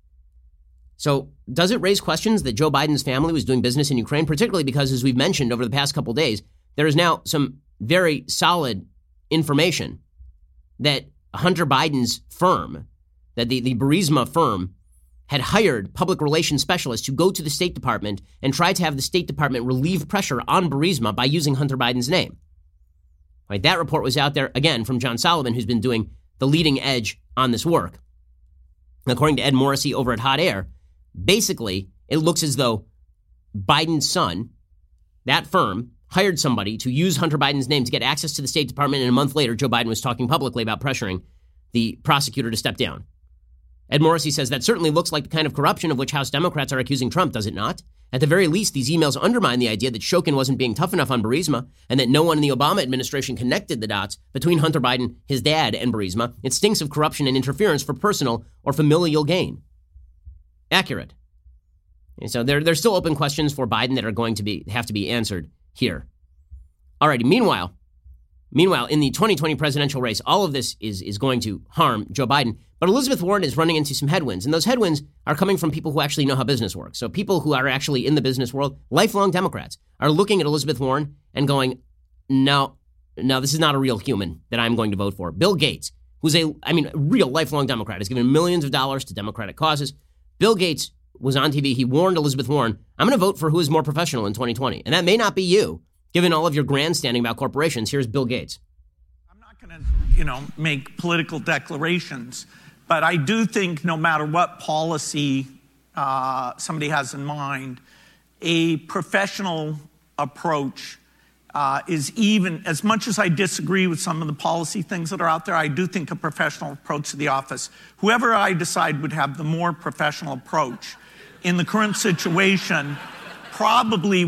So does it raise questions that Joe Biden's family was doing business in Ukraine, particularly because, as we've mentioned over the past couple days, there is now some very solid information that Hunter Biden's firm, that the Burisma firm, had hired public relations specialists to go to the State Department and try to have the State Department relieve pressure on Burisma by using Hunter Biden's name. Right, that report was out there, again, from John Solomon, who's been doing the leading edge on this work. According to Ed Morrissey over at Hot Air, basically, it looks as though Biden's son, that firm, hired somebody to use Hunter Biden's name to get access to the State Department, and a month later, Joe Biden was talking publicly about pressuring the prosecutor to step down. Ed Morrissey says that certainly looks like the kind of corruption of which House Democrats are accusing Trump, does it not? At the very least, these emails undermine the idea that Shokin wasn't being tough enough on Burisma and that no one in the Obama administration connected the dots between Hunter Biden, his dad, and Burisma. It stinks of corruption and interference for personal or familial gain. Accurate. And so there's still open questions for Biden that are going to have to be answered here. Alrighty, meanwhile, in the 2020 presidential race, all of this is going to harm Joe Biden. But Elizabeth Warren is running into some headwinds, and those headwinds are coming from people who actually know how business works. So people who are actually in the business world, lifelong Democrats, are looking at Elizabeth Warren and going, no, this is not a real human that I'm going to vote for. Bill Gates, who's a real lifelong Democrat, has given millions of dollars to Democratic causes. Bill Gates was on TV. He warned Elizabeth Warren, I'm going to vote for who is more professional in 2020. And that may not be you, given all of your grandstanding about corporations. Here's Bill Gates. I'm not going to, make political declarations, but I do think no matter what policy somebody has in mind, a professional approach is even, as much as I disagree with some of the policy things that are out there, I do think a professional approach to the office. Whoever I decide would have the more professional approach in the current situation probably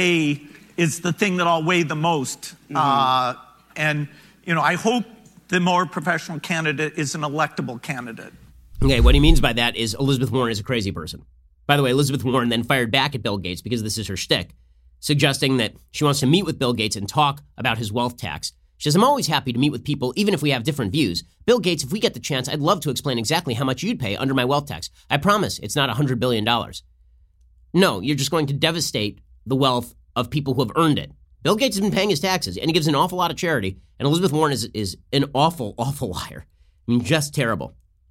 is the thing that I'll weigh the most. And, I hope the more professional candidate is an electable candidate. Okay, what he means by that is Elizabeth Warren is a crazy person. By the way, Elizabeth Warren then fired back at Bill Gates because this is her shtick, suggesting that she wants to meet with Bill Gates and talk about his wealth tax. She says, I'm always happy to meet with people, even if we have different views. Bill Gates, if we get the chance, I'd love to explain exactly how much you'd pay under my wealth tax. I promise it's not $100 billion. No, you're just going to devastate the wealth of people who have earned it. Bill Gates has been paying his taxes, and he gives an awful lot of charity, and Elizabeth Warren is an awful, awful liar. I mean, just terrible.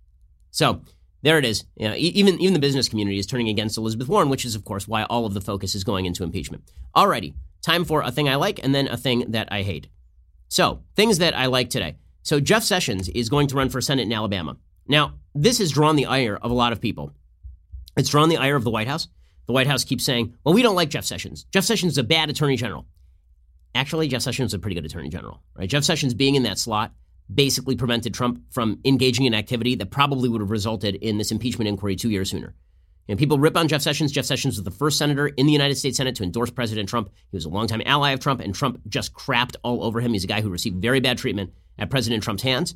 So there it is. Even the business community is turning against Elizabeth Warren, which is, of course, why all of the focus is going into impeachment. Alrighty, time for a thing I like and then a thing that I hate. So, things that I like today. So, Jeff Sessions is going to run for Senate in Alabama. Now, this has drawn the ire of a lot of people. It's drawn the ire of the White House. The White House keeps saying, well, we don't like Jeff Sessions. Jeff Sessions is a bad attorney general. Actually, Jeff Sessions is a pretty good attorney general, right? Jeff Sessions being in that slot basically prevented Trump from engaging in activity that probably would have resulted in this impeachment inquiry 2 years sooner. People rip on Jeff Sessions. Jeff Sessions was the first senator in the United States Senate to endorse President Trump. He was a longtime ally of Trump, and Trump just crapped all over him. He's a guy who received very bad treatment at President Trump's hands.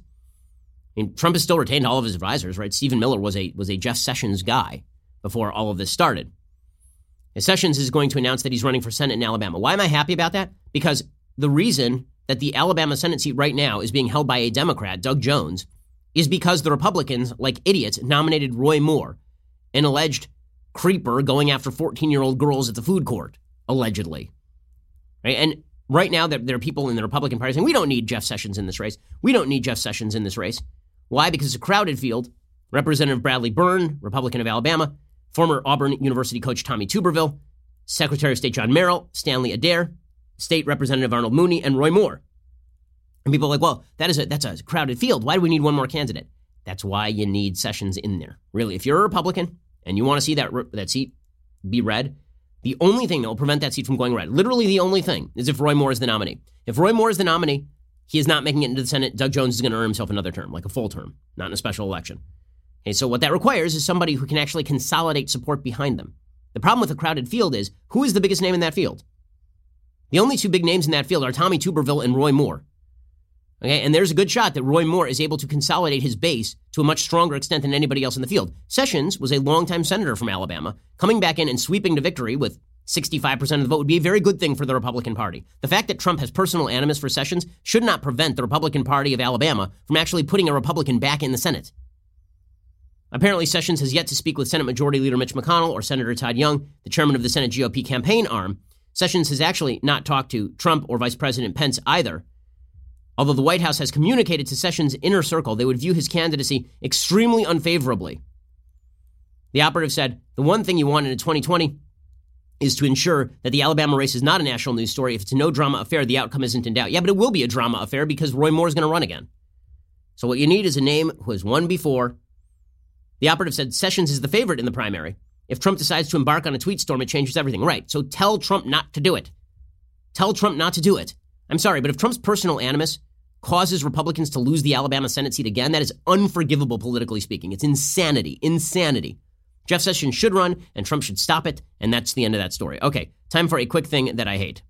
Trump has still retained all of his advisors, right? Stephen Miller was a Jeff Sessions guy before all of this started. And Sessions is going to announce that he's running for Senate in Alabama. Why am I happy about that? Because the reason that the Alabama Senate seat right now is being held by a Democrat, Doug Jones, is because the Republicans, like idiots, nominated Roy Moore, an alleged creeper going after 14-year-old girls at the food court, allegedly. Right? And right now, there are people in the Republican Party saying, we don't need Jeff Sessions in this race. We don't need Jeff Sessions in this race. Why? Because it's a crowded field. Representative Bradley Byrne, Republican of Alabama, former Auburn University coach Tommy Tuberville, Secretary of State John Merrill, Stanley Adair, State Representative Arnold Mooney, and Roy Moore. And people are like, well, that's a crowded field. Why do we need one more candidate? That's why you need Sessions in there. Really, if you're a Republican and you want to see that seat be red, the only thing that will prevent that seat from going red, literally the only thing, is if Roy Moore is the nominee. If Roy Moore is the nominee, he is not making it into the Senate. Doug Jones is going to earn himself another term, like a full term, not in a special election. Okay, so what that requires is somebody who can actually consolidate support behind them. The problem with a crowded field is, who is the biggest name in that field? The only two big names in that field are Tommy Tuberville and Roy Moore. Okay, and there's a good shot that Roy Moore is able to consolidate his base to a much stronger extent than anybody else in the field. Sessions was a longtime senator from Alabama. Coming back in and sweeping to victory with 65% of the vote would be a very good thing for the Republican Party. The fact that Trump has personal animus for Sessions should not prevent the Republican Party of Alabama from actually putting a Republican back in the Senate. Apparently, Sessions has yet to speak with Senate Majority Leader Mitch McConnell or Senator Todd Young, the chairman of the Senate GOP campaign arm. Sessions has actually not talked to Trump or Vice President Pence either. Although the White House has communicated to Sessions' inner circle they would view his candidacy extremely unfavorably. The operative said, the one thing you want in 2020 is to ensure that the Alabama race is not a national news story. If it's a no-drama affair, the outcome isn't in doubt. Yeah, but it will be a drama affair because Roy Moore is going to run again. So what you need is a name who has won before. The operative said Sessions is the favorite in the primary. If Trump decides to embark on a tweet storm, it changes everything. Right, so tell Trump not to do it. Tell Trump not to do it. I'm sorry, but if Trump's personal animus causes Republicans to lose the Alabama Senate seat again, that is unforgivable politically speaking. It's insanity. Insanity. Jeff Sessions should run, and Trump should stop it, and that's the end of that story. Okay, time for a quick thing that I hate.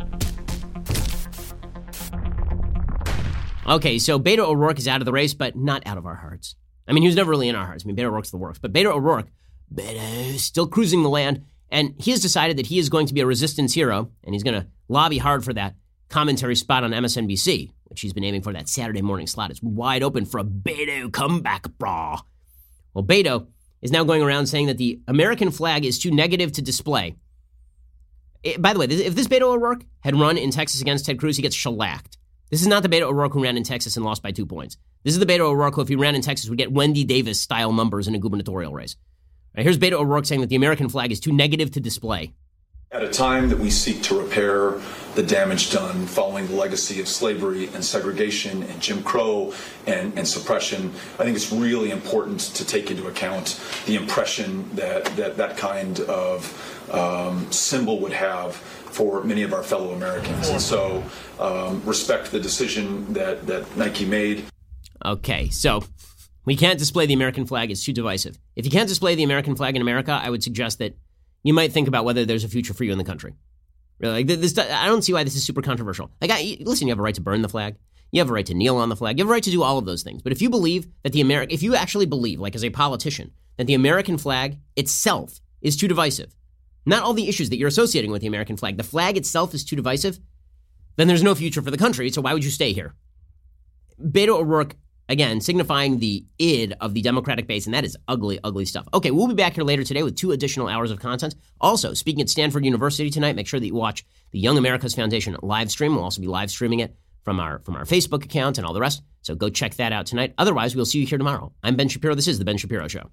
Okay, so Beto O'Rourke is out of the race, but not out of our hearts. I mean, he was never really in our hearts. I mean, Beto O'Rourke's the worst. But Beto O'Rourke, still cruising the land, and he has decided that he is going to be a resistance hero, and he's going to lobby hard for that commentary spot on MSNBC, which he's been aiming for. That Saturday morning slot. It's wide open for a Beto comeback, brah. Well, Beto is now going around saying that the American flag is too negative to display. By the way, if this Beto O'Rourke had run in Texas against Ted Cruz, he gets shellacked. This is not the Beto O'Rourke who ran in Texas and lost by 2 points. This is the Beto O'Rourke who, if he ran in Texas, would get Wendy Davis-style numbers in a gubernatorial race. Right, here's Beto O'Rourke saying that the American flag is too negative to display. At a time that we seek to repair the damage done following the legacy of slavery and segregation and Jim Crow and suppression, I think it's really important to take into account the impression that kind of symbol would have for many of our fellow Americans. And so respect the decision that Nike made. Okay, so we can't display the American flag. It's too divisive. If you can't display the American flag in America, I would suggest that you might think about whether there's a future for you in the country. Really, I don't see why this is super controversial. Listen, you have a right to burn the flag. You have a right to kneel on the flag. You have a right to do all of those things. But if you believe that if you actually believe, like as a politician, that the American flag itself is too divisive, not all the issues that you're associating with the American flag, the flag itself is too divisive, then there's no future for the country, so why would you stay here? Beto O'Rourke, again, signifying the id of the Democratic base, and that is ugly, ugly stuff. Okay, we'll be back here later today with 2 additional hours of content. Also, speaking at Stanford University tonight, make sure that you watch the Young America's Foundation live stream. We'll also be live streaming it from our Facebook account and all the rest, so go check that out tonight. Otherwise, we'll see you here tomorrow. I'm Ben Shapiro. This is The Ben Shapiro Show.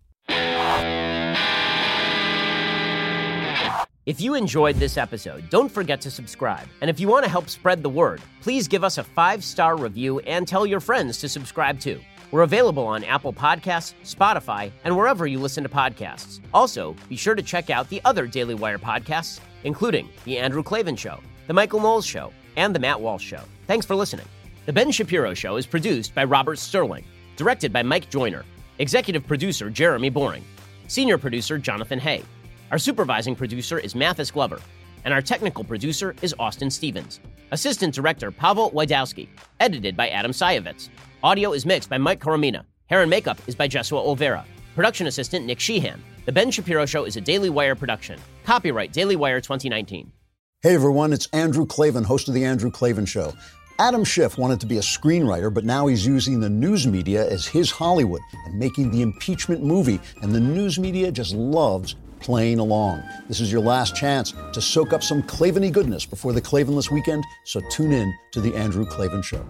If you enjoyed this episode, don't forget to subscribe. And if you want to help spread the word, please give us a 5-star review and tell your friends to subscribe too. We're available on Apple Podcasts, Spotify, and wherever you listen to podcasts. Also, be sure to check out the other Daily Wire podcasts, including The Andrew Klavan Show, The Michael Knowles Show, and The Matt Walsh Show. Thanks for listening. The Ben Shapiro Show is produced by Robert Sterling, directed by Mike Joyner, executive producer Jeremy Boring, senior producer Jonathan Hay. Our supervising producer is Mathis Glover, and our technical producer is Austin Stevens. Assistant director Pavel Wydowski, edited by Adam Sayevitz. Audio is mixed by Mike Coromina. Hair and makeup is by Jesua Olvera. Production assistant Nick Sheehan. The Ben Shapiro Show is a Daily Wire production. Copyright Daily Wire 2019. Hey everyone, it's Andrew Klavan, host of The Andrew Klavan Show. Adam Schiff wanted to be a screenwriter, but now he's using the news media as his Hollywood and making the impeachment movie, and the news media just loves playing along. This is your last chance to soak up some Klavan-y goodness before the Klavanless weekend, so tune in to The Andrew Klavan Show.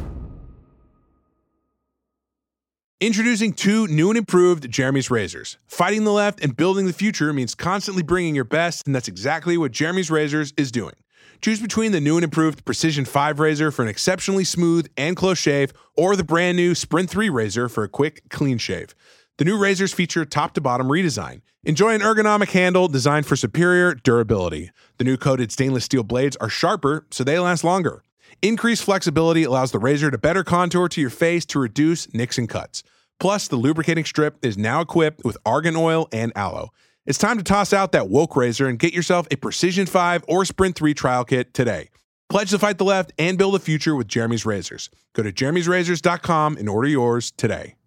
Introducing 2 new and improved Jeremy's Razors. Fighting the left and building the future means constantly bringing your best, and that's exactly what Jeremy's Razors is doing. Choose between the new and improved Precision 5 razor for an exceptionally smooth and close shave, or the brand new Sprint 3 razor for a quick, clean shave. The new razors feature top-to-bottom redesign. Enjoy an ergonomic handle designed for superior durability. The new coated stainless steel blades are sharper, so they last longer. Increased flexibility allows the razor to better contour to your face to reduce nicks and cuts. Plus, the lubricating strip is now equipped with argan oil and aloe. It's time to toss out that woke razor and get yourself a Precision 5 or Sprint 3 trial kit today. Pledge to fight the left and build a future with Jeremy's Razors. Go to jeremy'srazors.com and order yours today.